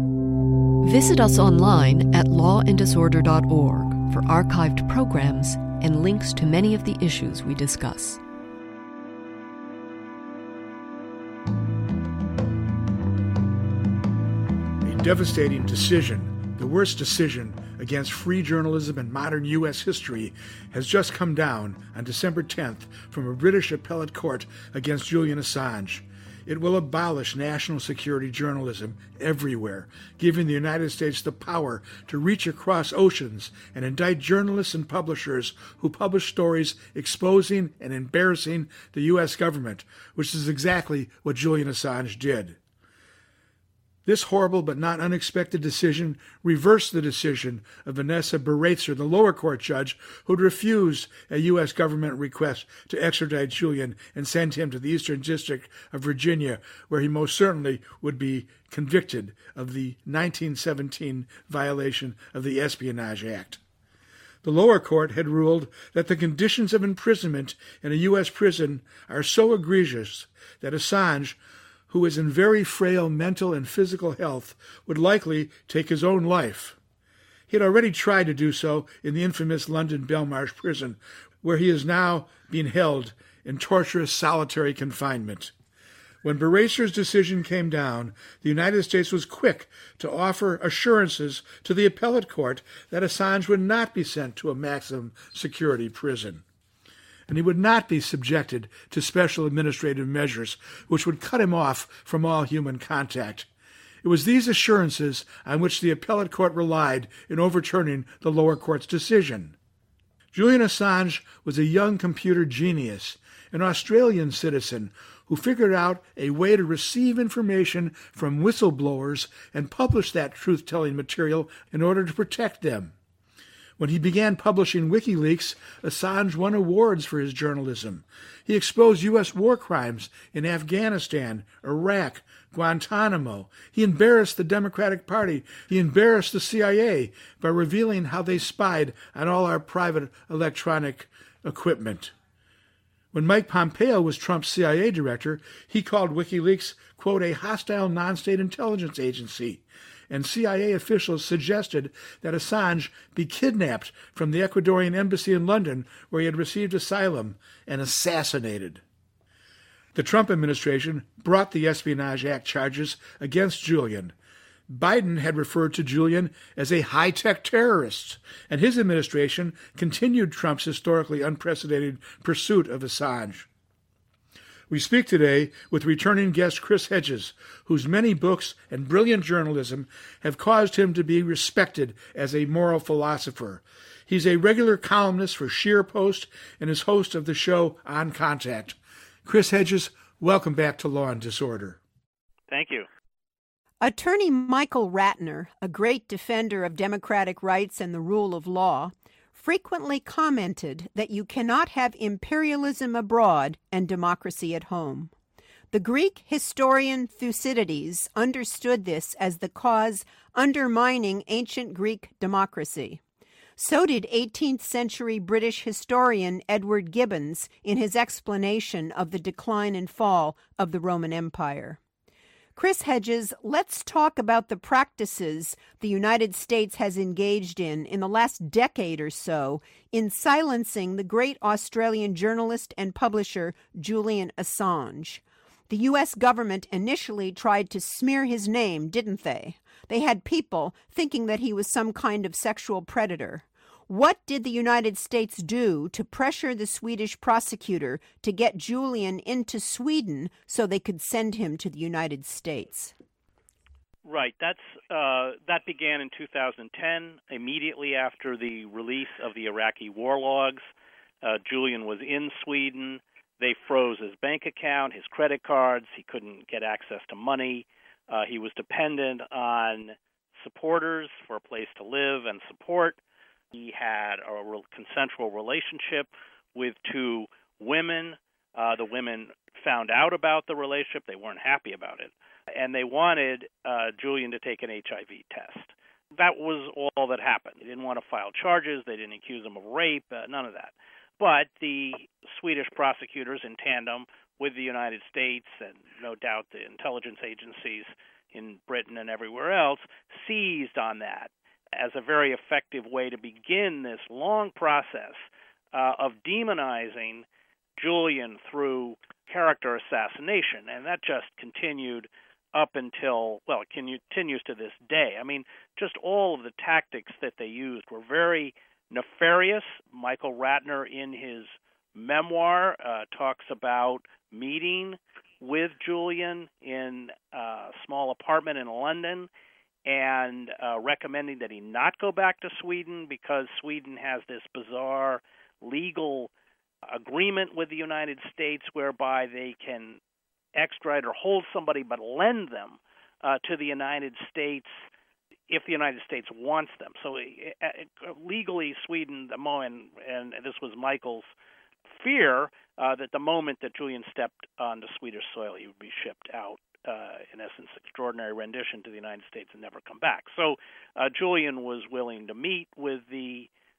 Visit us online at lawanddisorder.org for archived programs and links to many of the issues we discuss. A devastating decision, the worst decision against free journalism in modern U.S. history, has just come down on December 10th from a British appellate court against Julian Assange. It will abolish national security journalism everywhere, giving the United States the power to reach across oceans and indict journalists and publishers who publish stories exposing and embarrassing the U.S. government, which is exactly what Julian Assange did. This horrible but not unexpected decision reversed the decision of Vanessa Baraitser, the lower court judge who'd refused a U.S. government request to extradite Julian and send him to the Eastern District of Virginia, where he most certainly would be convicted of the 1917 violation of the Espionage Act. The lower court had ruled that the conditions of imprisonment in a U.S. prison are so egregious that Assange, who is in very frail mental and physical health, would likely take his own life. He had already tried to do so in the infamous London Belmarsh prison, where he is now being held in torturous solitary confinement. When Beraser's decision came down, the United States was quick to offer assurances to the appellate court that Assange would not be sent to a maximum security prison, and he would not be subjected to special administrative measures which would cut him off from all human contact. It was these assurances on which the appellate court relied in overturning the lower court's decision. Julian Assange was a young computer genius, an Australian citizen who figured out a way to receive information from whistleblowers and publish that truth-telling material in order to protect them. When he began publishing WikiLeaks, Assange won awards for his journalism. He exposed U.S. war crimes in Afghanistan, Iraq, Guantanamo. He embarrassed the Democratic Party. He embarrassed the CIA by revealing how they spied on all our private electronic equipment. When Mike Pompeo was Trump's CIA director, he called WikiLeaks, quote, a hostile non-state intelligence agency, and CIA officials suggested that Assange be kidnapped from the Ecuadorian embassy in London, where he had received asylum, and assassinated. The Trump administration brought the Espionage Act charges against Julian. Biden had referred to Julian as a high-tech terrorist, and his administration continued Trump's historically unprecedented pursuit of Assange. We speak today with returning guest Chris Hedges, whose many books and brilliant journalism have caused him to be respected as a moral philosopher. He's a regular columnist for ScheerPost and is host of the show On Contact. Chris Hedges, welcome back to Law and Disorder. Thank you. Attorney Michael Ratner, a great defender of democratic rights and the rule of law, frequently commented that you cannot have imperialism abroad and democracy at home. The Greek historian Thucydides understood this as the cause undermining ancient Greek democracy. So did 18th century British historian Edward Gibbons in his explanation of the decline and fall of the Roman Empire. Chris Hedges, let's talk about the practices the United States has engaged in the last decade or so in silencing the great Australian journalist and publisher Julian Assange. The U.S. government initially tried to smear his name, didn't they? They had people thinking that he was some kind of sexual predator. What did the United States do to pressure the Swedish prosecutor to get Julian into Sweden so they could send him to the United States? Right. That began in 2010, immediately after the release of the Iraqi war logs. Julian was in Sweden. They froze his bank account, his credit cards. He couldn't get access to money. He was dependent on supporters for a place to live and support. He had a consensual relationship with two women. The women found out about the relationship. They weren't happy about it. And they wanted Julian to take an HIV test. That was all that happened. They didn't want to file charges. They didn't accuse him of rape, none of that. But the Swedish prosecutors, in tandem with the United States and no doubt the intelligence agencies in Britain and everywhere else, seized on that as a very effective way to begin this long process of demonizing Julian through character assassination. And that just continued up until, well, it continues to this day. I mean, just all of the tactics that they used were very nefarious. Michael Ratner, in his memoir, talks about meeting with Julian in a small apartment in London and recommending that he not go back to Sweden because Sweden has this bizarre legal agreement with the United States whereby they can extradite or hold somebody but lend them to the United States if the United States wants them. So legally, Sweden, the moment, and this was Michael's fear, that the moment that Julian stepped onto Swedish soil, he would be shipped out, in essence, extraordinary rendition to the United States and never come back. So Julian was willing to meet with the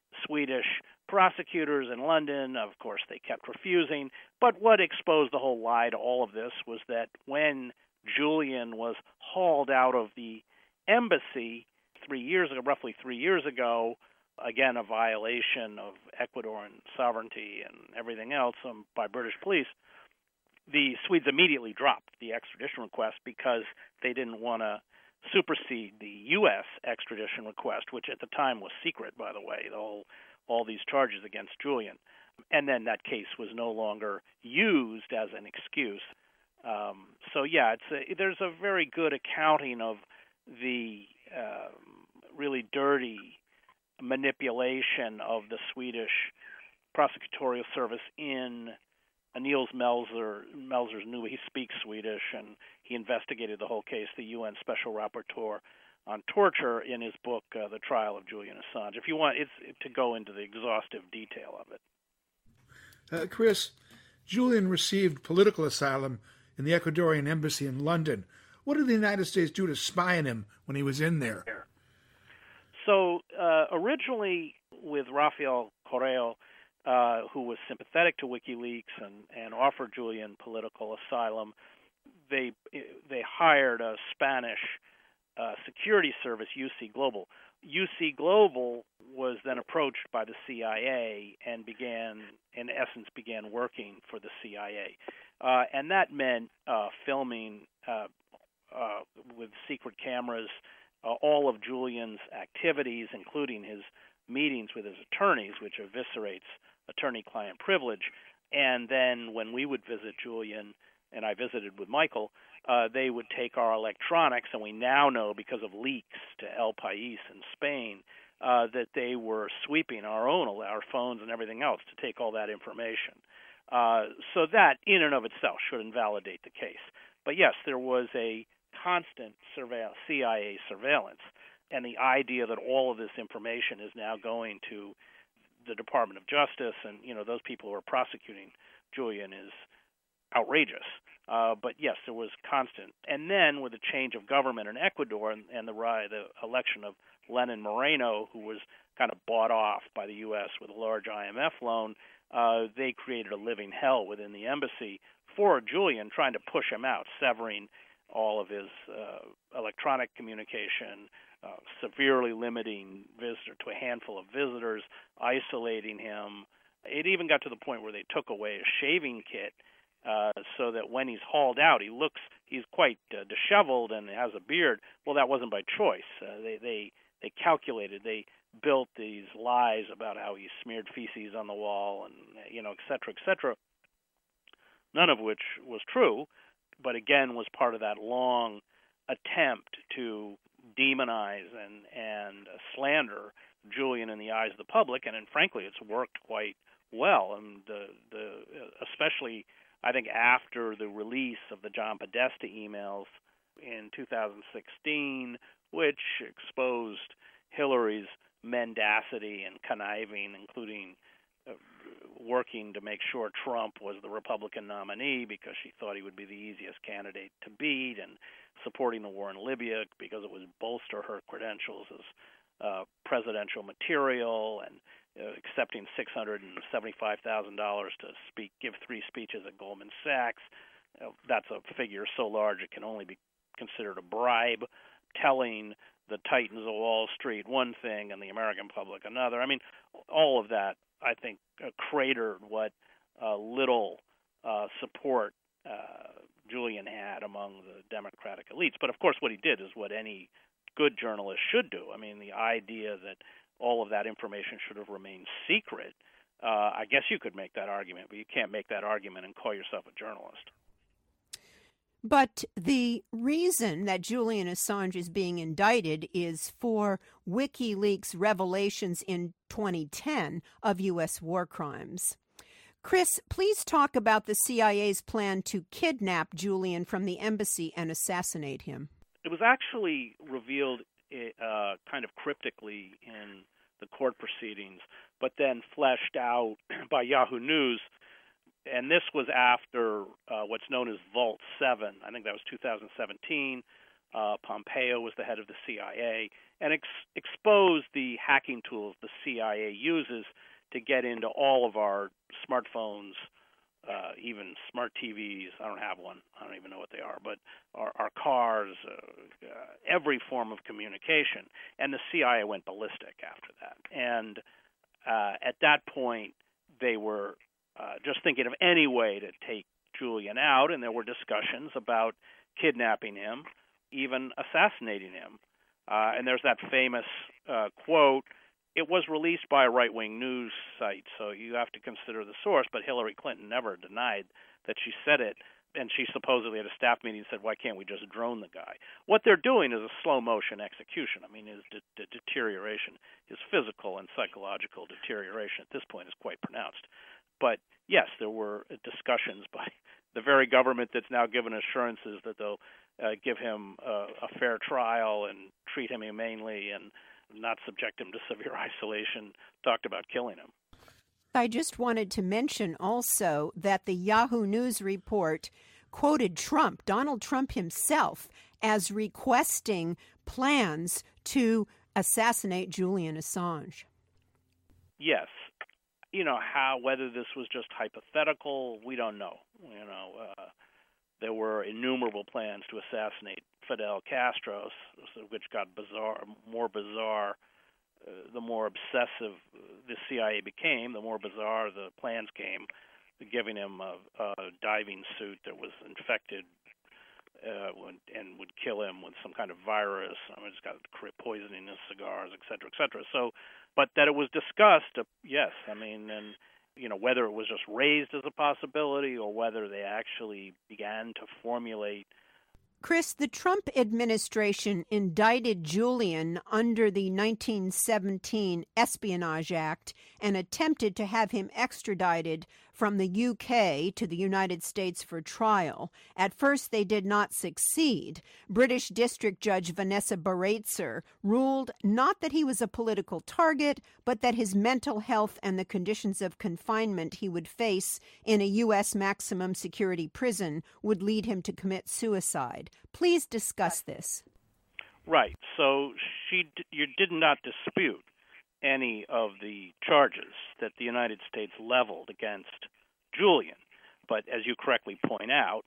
Swedish prosecutors in London. Of course, they kept refusing. But what exposed the whole lie to all of this was that when Julian was hauled out of the embassy roughly 3 years ago, again, a violation of Ecuadorian sovereignty and everything else by British police, the Swedes immediately dropped the extradition request because they didn't want to supersede the U.S. extradition request, which at the time was secret, by the way, all these charges against Julian. And then that case was no longer used as an excuse. There's a very good accounting of the really dirty manipulation of the Swedish prosecutorial service in Niels Melzer's new. He speaks Swedish, and he investigated the whole case, the UN Special Rapporteur on Torture, in his book, The Trial of Julian Assange. If you want to go into the exhaustive detail of it. Chris, Julian received political asylum in the Ecuadorian embassy in London. What did the United States do to spy on him when he was in there? So originally with Rafael Correa, who was sympathetic to WikiLeaks and offered Julian political asylum, they hired a Spanish security service, UC Global. UC Global was then approached by the CIA and began working for the CIA. And that meant filming with secret cameras all of Julian's activities, including his meetings with his attorneys, which eviscerates attorney-client privilege. And then when we would visit Julian, and I visited with Michael, they would take our electronics, and we now know because of leaks to El País in Spain that they were sweeping our phones and everything else to take all that information. So that in and of itself should invalidate the case. But yes, there was a constant CIA surveillance, and the idea that all of this information is now going to the Department of Justice and those people who are prosecuting Julian is outrageous. But yes, there was constant. And then with the change of government in Ecuador and the election of Lenin Moreno, who was kind of bought off by the U.S. with a large IMF loan, they created a living hell within the embassy for Julian, trying to push him out, severing all of his electronic communication, severely limiting visitor to a handful of visitors, isolating him. It even got to the point where they took away a shaving kit so that when he's hauled out, he's quite disheveled and has a beard. Well, that wasn't by choice. They calculated. They built these lies about how he smeared feces on the wall and et cetera, et cetera. None of which was true, but again was part of that long attempt to demonize and slander Julian in the eyes of the public, and frankly, it's worked quite well. And especially, I think, after the release of the John Podesta emails in 2016, which exposed Hillary's mendacity and conniving, including working to make sure Trump was the Republican nominee because she thought he would be the easiest candidate to beat, and supporting the war in Libya because it would bolster her credentials as presidential material, and accepting $675,000 to give 3 speeches at Goldman Sachs. That's a figure so large it can only be considered a bribe, telling the titans of Wall Street one thing and the American public another. I mean, all of that, I think, cratered what little support Julian had among the Democratic elites. But, of course, what he did is what any good journalist should do. I mean, the idea that all of that information should have remained secret, I guess you could make that argument, but you can't make that argument and call yourself a journalist. But the reason that Julian Assange is being indicted is for WikiLeaks revelations in 2010 of U.S. war crimes. Chris, please talk about the CIA's plan to kidnap Julian from the embassy and assassinate him. It was actually revealed kind of cryptically in the court proceedings, but then fleshed out by Yahoo News. And this was after what's known as Vault 7. I think that was 2017. Pompeo was the head of the CIA, and exposed the hacking tools the CIA uses to get into all of our smartphones, even smart TVs. I don't have one. I don't even know what they are, but our cars, every form of communication. And the CIA went ballistic after that. And at that point, they were just thinking of any way to take Julian out, and there were discussions about kidnapping him, even assassinating him. And there's that famous quote, "It was released by a right-wing news site, so you have to consider the source," but Hillary Clinton never denied that she said it, and she supposedly at a staff meeting said, "Why can't we just drone the guy?" What they're doing is a slow-motion execution. I mean, his deterioration, his physical and psychological deterioration at this point is quite pronounced. But yes, there were discussions by the very government that's now given assurances that they'll give him a fair trial and treat him humanely and not subject him to severe isolation, talked about killing him. I just wanted to mention also that the Yahoo News report quoted Trump, Donald Trump himself, as requesting plans to assassinate Julian Assange. Yes. Whether this was just hypothetical, we don't know. There were innumerable plans to assassinate Fidel Castro, which got more bizarre. The more obsessive the CIA became, the more bizarre the plans came, giving him a diving suit that was infected and would kill him with some kind of virus. It's got poisoning his cigars, et cetera, et cetera. So, but that it was discussed, yes. And whether it was just raised as a possibility or whether they actually began to formulate. Chris, the Trump administration indicted Julian under the 1917 Espionage Act and attempted to have him extradited from the UK to the United States for trial. At first, they did not succeed. British District Judge Vanessa Baraitser ruled not that he was a political target, but that his mental health and the conditions of confinement he would face in a U.S. maximum security prison would lead him to commit suicide. Please discuss this. Right. So you did not dispute any of the charges that the United States leveled against Julian. But as you correctly point out,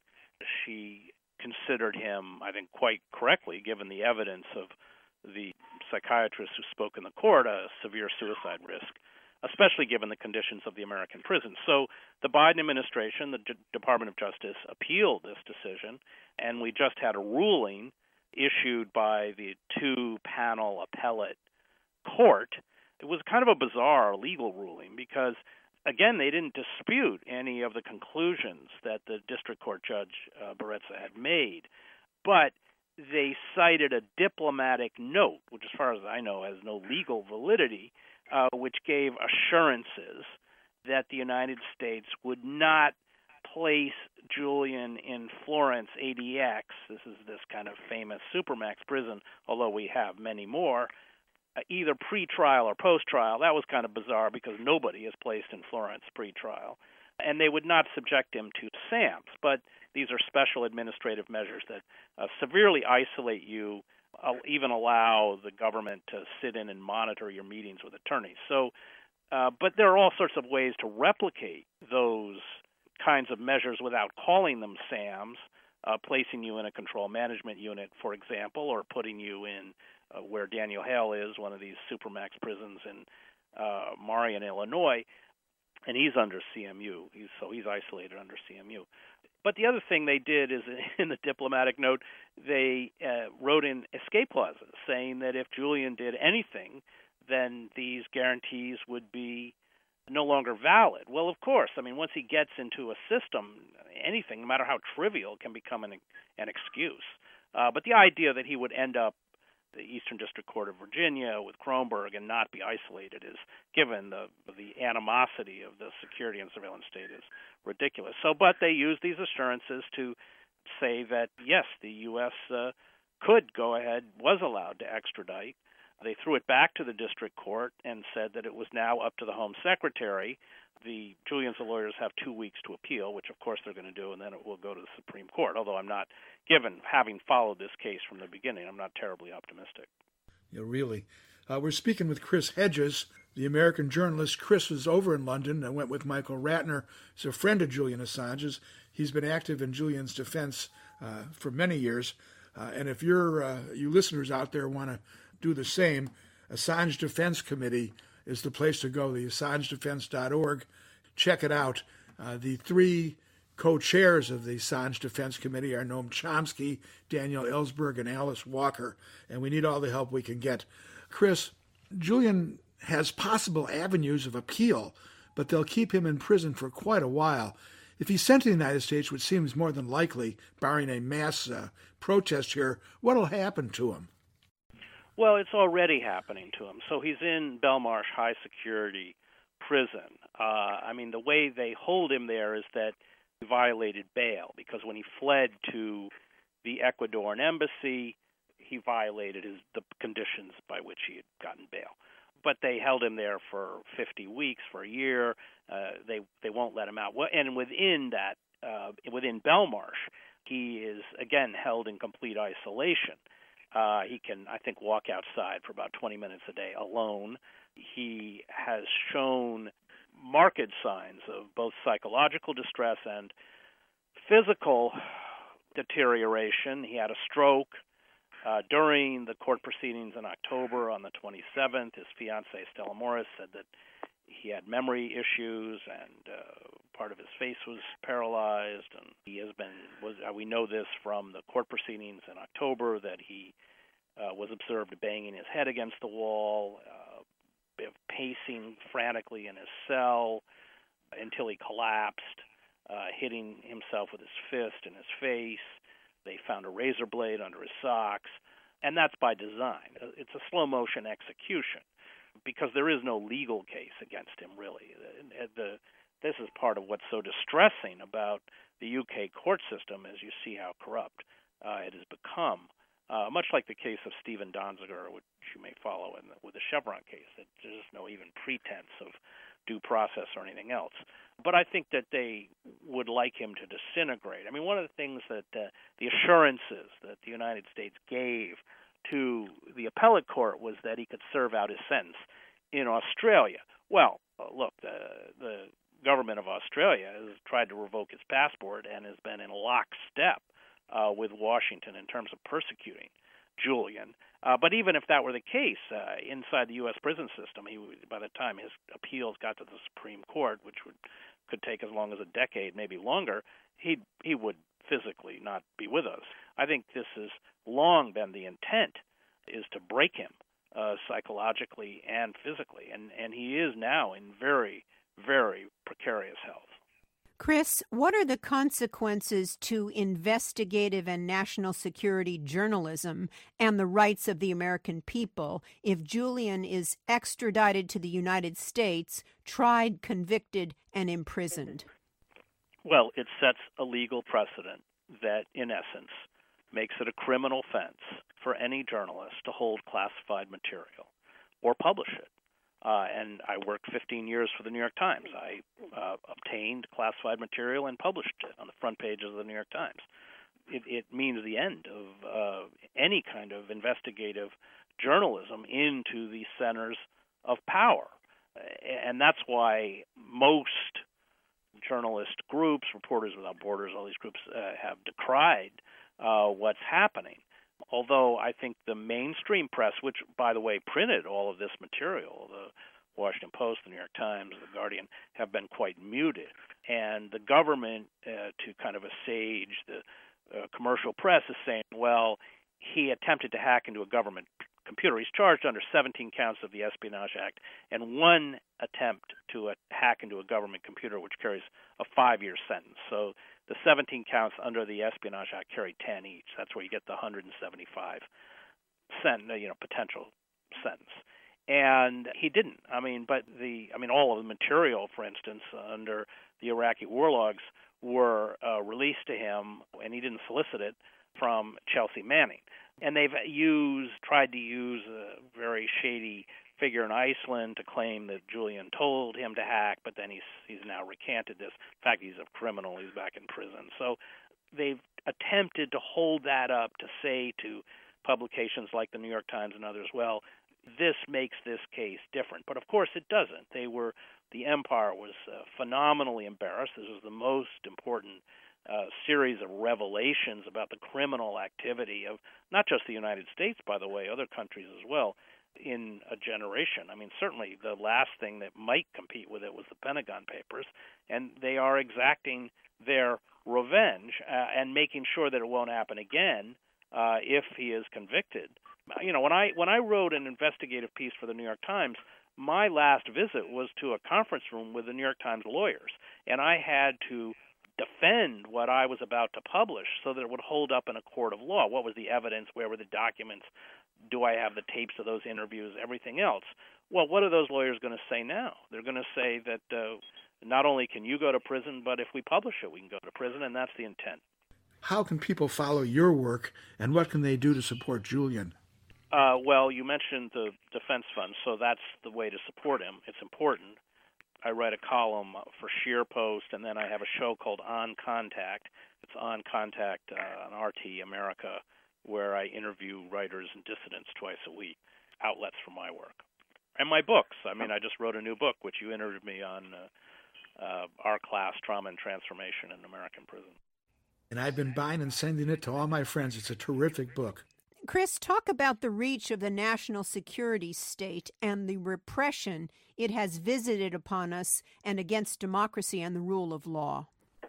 she considered him, I think quite correctly, given the evidence of the psychiatrist who spoke in the court, a severe suicide risk, especially given the conditions of the American prisons. So the Biden administration, the Department of Justice, appealed this decision, and we just had a ruling issued by the two-panel appellate court. It was kind of a bizarre legal ruling because, again, they didn't dispute any of the conclusions that the district court judge Baraitser had made, but they cited a diplomatic note, which as far as I know has no legal validity, which gave assurances that the United States would not place Julian in Florence ADX. This is this kind of famous supermax prison, although we have many more, either pre-trial or post-trial. That was kind of bizarre because nobody is placed in Florence pre-trial. And they would not subject him to SAMs, but these are special administrative measures that severely isolate you, even allow the government to sit in and monitor your meetings with attorneys. So, but there are all sorts of ways to replicate those kinds of measures without calling them SAMs, placing you in a control management unit, for example, or putting you in where Daniel Hale is, one of these supermax prisons in Marion, Illinois, and he's under CMU. He's isolated under CMU. But the other thing they did is, in the diplomatic note, they wrote in escape clauses saying that if Julian did anything, then these guarantees would be no longer valid. Well, of course. Once he gets into a system, anything, no matter how trivial, can become an excuse. But the idea that he would end up the Eastern District Court of Virginia with Kronberg and not be isolated is, given the animosity of the security and surveillance state, is ridiculous. But they used these assurances to say that, yes, the U.S. could go ahead, was allowed to extradite. They threw it back to the district court and said that it was now up to the Home Secretary Julian's lawyers have 2 weeks to appeal, which of course they're going to do, and then it will go to the Supreme Court. Although I'm not, having followed this case from the beginning, I'm not terribly optimistic. Yeah, really. We're speaking with Chris Hedges, the American journalist. Chris was over in London. I went with Michael Ratner. He's a friend of Julian Assange's. He's been active in Julian's defense for many years. And if you listeners out there want to do the same, Assange Defense Committee is the place to go, the AssangeDefense.org. Check it out. The three co-chairs of the Assange Defense Committee are Noam Chomsky, Daniel Ellsberg, and Alice Walker, and we need all the help we can get. Chris, Julian has possible avenues of appeal, but they'll keep him in prison for quite a while. If he's sent to the United States, which seems more than likely, barring a mass protest here, what will happen to him? Well, it's already happening to him. So he's in Belmarsh High Security Prison. The way they hold him there is that he violated bail, because when he fled to the Ecuadorian embassy, he violated the conditions by which he had gotten bail. But they held him there for 50 weeks, for a year. They won't let him out. And within Belmarsh, he is again held in complete isolation. He can, I think, walk outside for about 20 minutes a day alone. He has shown marked signs of both psychological distress and physical deterioration. He had a stroke during the court proceedings in October. On the 27th, his fiancée, Stella Morris, said that he had memory issues and part of his face was paralyzed. And he we know this from the court proceedings in October, that he was observed banging his head against the wall, pacing frantically in his cell until he collapsed, hitting himself with his fist in his face. They found a razor blade under his socks, and that's by design. It's a slow-motion execution because there is no legal case against him, really. This is part of what's so distressing about the UK court system, as you see how corrupt it has become. Much like the case of Stephen Donziger, which you may follow with the Chevron case, that there's no even pretense of due process or anything else. But I think that they would like him to disintegrate. One of the things that the assurances that the United States gave to the appellate court was that he could serve out his sentence in Australia. Well, look, the government of Australia has tried to revoke his passport and has been in lockstep with Washington in terms of persecuting Julian. But even if that were the case, inside the U.S. prison system, by the time his appeals got to the Supreme Court, which could take as long as a decade, maybe longer, he would physically not be with us. I think this has long been the intent, is to break him psychologically and physically, and he is now in very, very precarious health. Chris, what are the consequences to investigative and national security journalism and the rights of the American people if Julian is extradited to the United States, tried, convicted, and imprisoned? Well, it sets a legal precedent that, in essence, makes it a criminal offense for any journalist to hold classified material or publish it. And I worked 15 years for the New York Times. I obtained classified material and published it on the front page of the New York Times. It means the end of any kind of investigative journalism into the centers of power. And that's why most journalist groups, Reporters Without Borders, all these groups have decried what's happening. Although I think the mainstream press, which, by the way, printed all of this material, the Washington Post, the New York Times, the Guardian, have been quite muted. And the government, to kind of assuage the commercial press, is saying, well, he attempted to hack into a government computer. He's charged under 17 counts of the Espionage Act and one attempt to hack into a government computer, which carries a 5-year sentence. So the 17 counts under the Espionage Act carry 10 each. That's where you get the 175 potential sentence. And he didn't. But all of the material, for instance, under the Iraqi war logs were released to him, and he didn't solicit it, from Chelsea Manning. And they've tried to use a very shady figure in Iceland to claim that Julian told him to hack, but then he's now recanted this. In fact, he's a criminal. He's back in prison. So they've attempted to hold that up to say to publications like the New York Times and others, well, this makes this case different. But of course it doesn't. The Empire was phenomenally embarrassed. This was the most important series of revelations about the criminal activity of not just the United States, by the way, other countries as well, in a generation. I mean, certainly the last thing that might compete with it was the Pentagon Papers, and they are exacting their revenge and making sure that it won't happen again if he is convicted. You know, when I wrote an investigative piece for the New York Times, my last visit was to a conference room with the New York Times lawyers, and I had to defend what I was about to publish so that it would hold up in a court of law. What was the evidence? Where were the documents? Do I have the tapes of those interviews? Everything else. Well, what are those lawyers going to say now? They're going to say that not only can you go to prison, but if we publish it, we can go to prison, and that's the intent. How can people follow your work, and what can they do to support Julian? Well, you mentioned the defense fund, so that's the way to support him. It's important. I write a column for ScheerPost, and then I have a show called On Contact. It's On Contact on RT America, where I interview writers and dissidents twice a week, outlets for my work. And my books. I mean, I just wrote a new book, which you interviewed me on, Our Class, Trauma and Transformation in American Prison. And I've been buying and sending it to all my friends. It's a terrific book. Chris, talk about the reach of the national security state and the repression it has visited upon us and against democracy and the rule of law.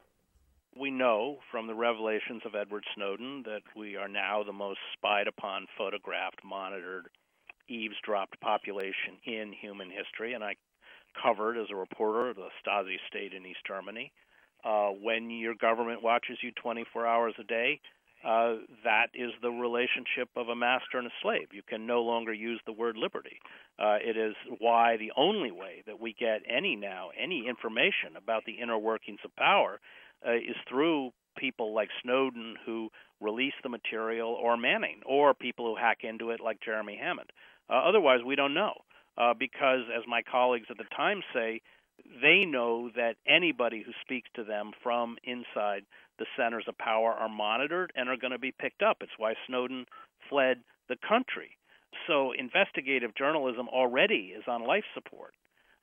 We know from the revelations of Edward Snowden that we are now the most spied upon, photographed, monitored, eavesdropped population in human history, and I covered as a reporter the Stasi state in East Germany. When your government watches you 24 hours a day, that is the relationship of a master and a slave. You can no longer use the word liberty. It is why the only way that we get any information about the inner workings of power is through people like Snowden who release the material, or Manning, or people who hack into it like Jeremy Hammond. Otherwise, we don't know because, as my colleagues at the Times say, they know that anybody who speaks to them from inside the centers of power are monitored and are going to be picked up. It's why Snowden fled the country. So investigative journalism already is on life support.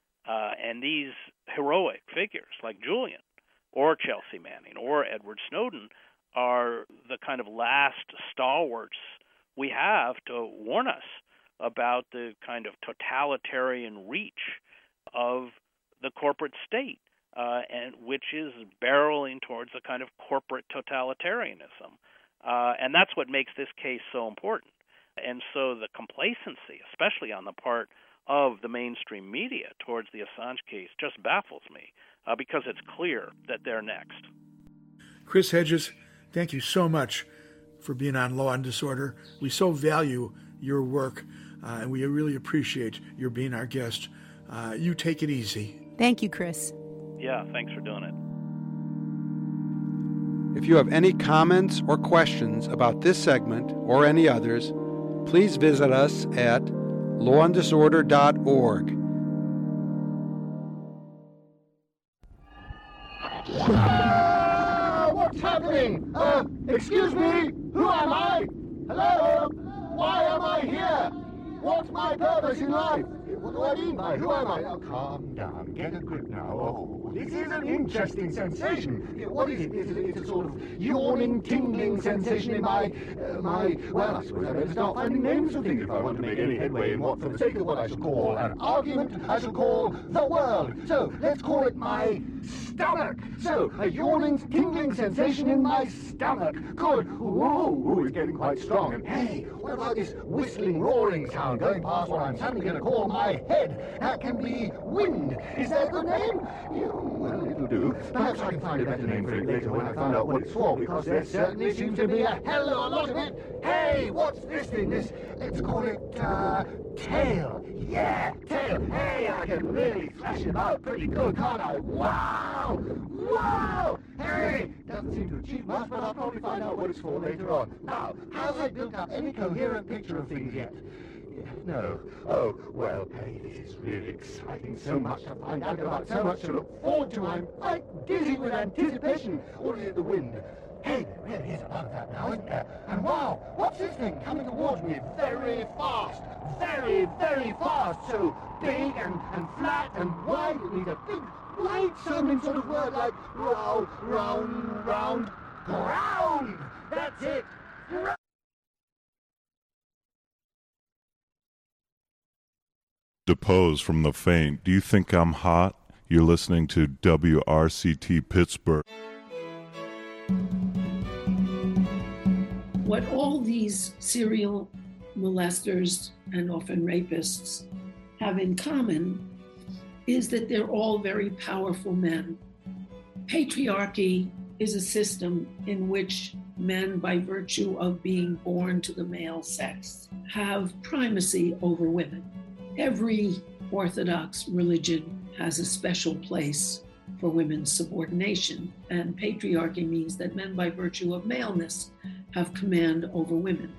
And these heroic figures like Julian or Chelsea Manning or Edward Snowden are the kind of last stalwarts we have to warn us about the kind of totalitarian reach of the corporate state, and which is barreling towards a kind of corporate totalitarianism. And that's what makes this case so important. And so the complacency, especially on the part of the mainstream media towards the Assange case, just baffles me because it's clear that they're next. Chris Hedges, thank you so much for being on Law and Disorder. We so value your work, and we really appreciate your being our guest. You take it easy. Thank you, Chris. Yeah, thanks for doing it. If you have any comments or questions about this segment or any others, please visit us at lawanddisorder.org. What's happening? Excuse me? Who am I? Hello? Why am I here? What's my purpose in life? What do I mean by who am I? Oh, calm down. Get a grip now. Oh, this is an interesting sensation. What is it? It's a sort of yawning, tingling sensation in my... Well, I suppose I better start finding names for things if I want to make any headway in what, for the sake of what I shall call an argument, I shall call the world. So, let's call it my stomach. So, a yawning, tingling sensation in my stomach. Good. Ooh, it's getting quite strong. And hey, what about this whistling, roaring sound going past what I'm suddenly going to call my head? That can be wind. Is that a good name? Well, it'll do. Perhaps I can find a better name for it later when I find out what it's for, because there certainly seems to be a hell of a lot of it. Hey, what's this thing? Let's call it, tail. Yeah, tail. Hey, I can really thrash him out pretty good, can't I? Wow! Wow! Hey! Doesn't seem to achieve much, but I'll probably find out what it's for later on. Now, have I built up any coherent picture of things yet? No. Oh, well, hey, this is really exciting. So much to find out about, so much to look forward to. I'm quite dizzy with anticipation. Already the wind. Hey, there really is a lot of that now, isn't there? And wow, what's this thing coming towards me very fast? Very, very fast. So big and flat and wide. It needs a big, wide sounding sort of word like round. That's it. Depose from the faint. Do you think I'm hot? You're listening to WRCT Pittsburgh. What all these serial molesters and often rapists have in common is that they're all very powerful men. Patriarchy is a system in which men, by virtue of being born to the male sex, have primacy over women. Every Orthodox religion has a special place for women's subordination, and patriarchy means that men, by virtue of maleness, have command over women.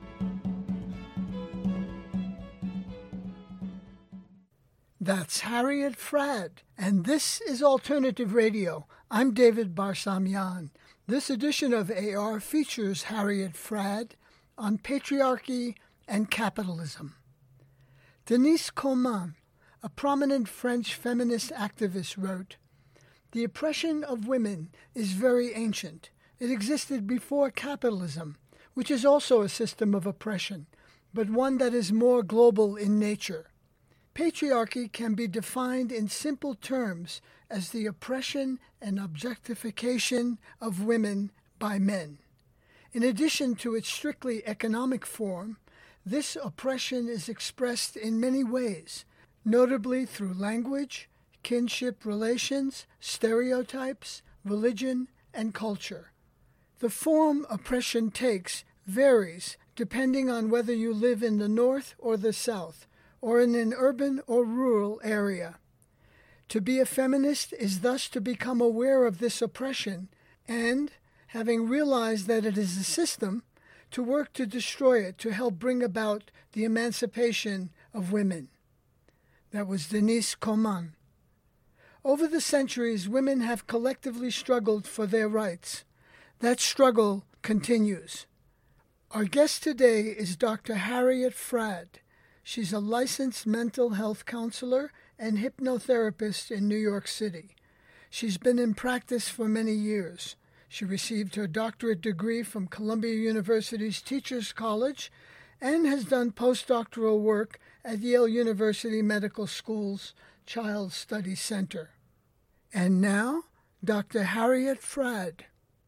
That's Harriet Fradd, and this is Alternative Radio. I'm David Barsamian. This edition of AR features Harriet Fradd on patriarchy and capitalism. Denise Coman, a prominent French feminist activist, wrote, "The oppression of women is very ancient. It existed before capitalism, which is also a system of oppression, but one that is more global in nature. Patriarchy can be defined in simple terms as the oppression and objectification of women by men. In addition to its strictly economic form, this oppression is expressed in many ways, notably through language, kinship relations, stereotypes, religion, and culture. The form oppression takes varies depending on whether you live in the North or the South, or in an urban or rural area. To be a feminist is thus to become aware of this oppression and, having realized that it is a system, to work to destroy it to help bring about the emancipation of women." That was Denise Coman. Over the centuries, women have collectively struggled for their rights. That struggle continues. Our guest today is Dr. Harriet Fradd. She's a licensed mental health counselor and hypnotherapist in New York City. She's been in practice for many years. She received her doctorate degree from Columbia University's Teachers College and has done postdoctoral work at Yale University Medical School's Child Study Center. And now, Dr. Harriet Fradd.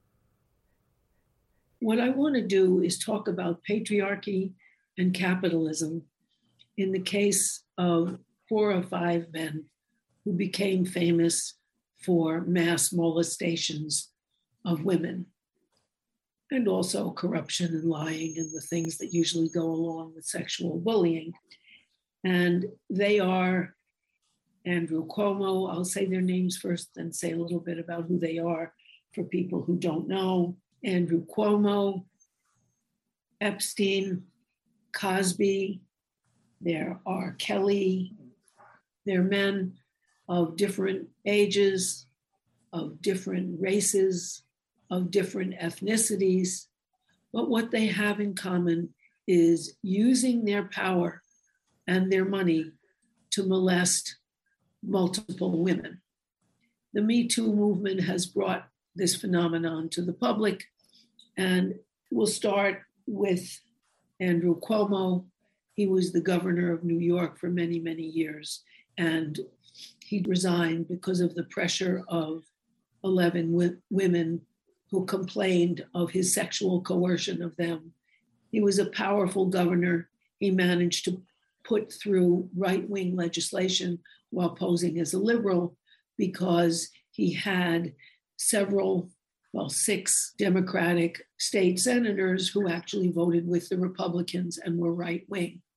What I want to do is talk about patriarchy and capitalism in the case of 4 or 5 men who became famous for mass molestations of women, and also corruption and lying and the things that usually go along with sexual bullying. And they are Andrew Cuomo. I'll say their names first and say a little bit about who they are for people who don't know. Andrew Cuomo, Epstein, Cosby, there are Kelly. They're men of different ages, of different races, of different ethnicities. But what they have in common is using their power and their money to molest multiple women. The Me Too movement has brought this phenomenon to the public, and we'll start with Andrew Cuomo. He was the governor of New York for many, many years, and he resigned because of the pressure of 11 women who complained of his sexual coercion of them. He was a powerful governor. He managed to put through right-wing legislation while posing as a liberal because he had 6 Democratic state senators who actually voted with the Republicans and were right-wing.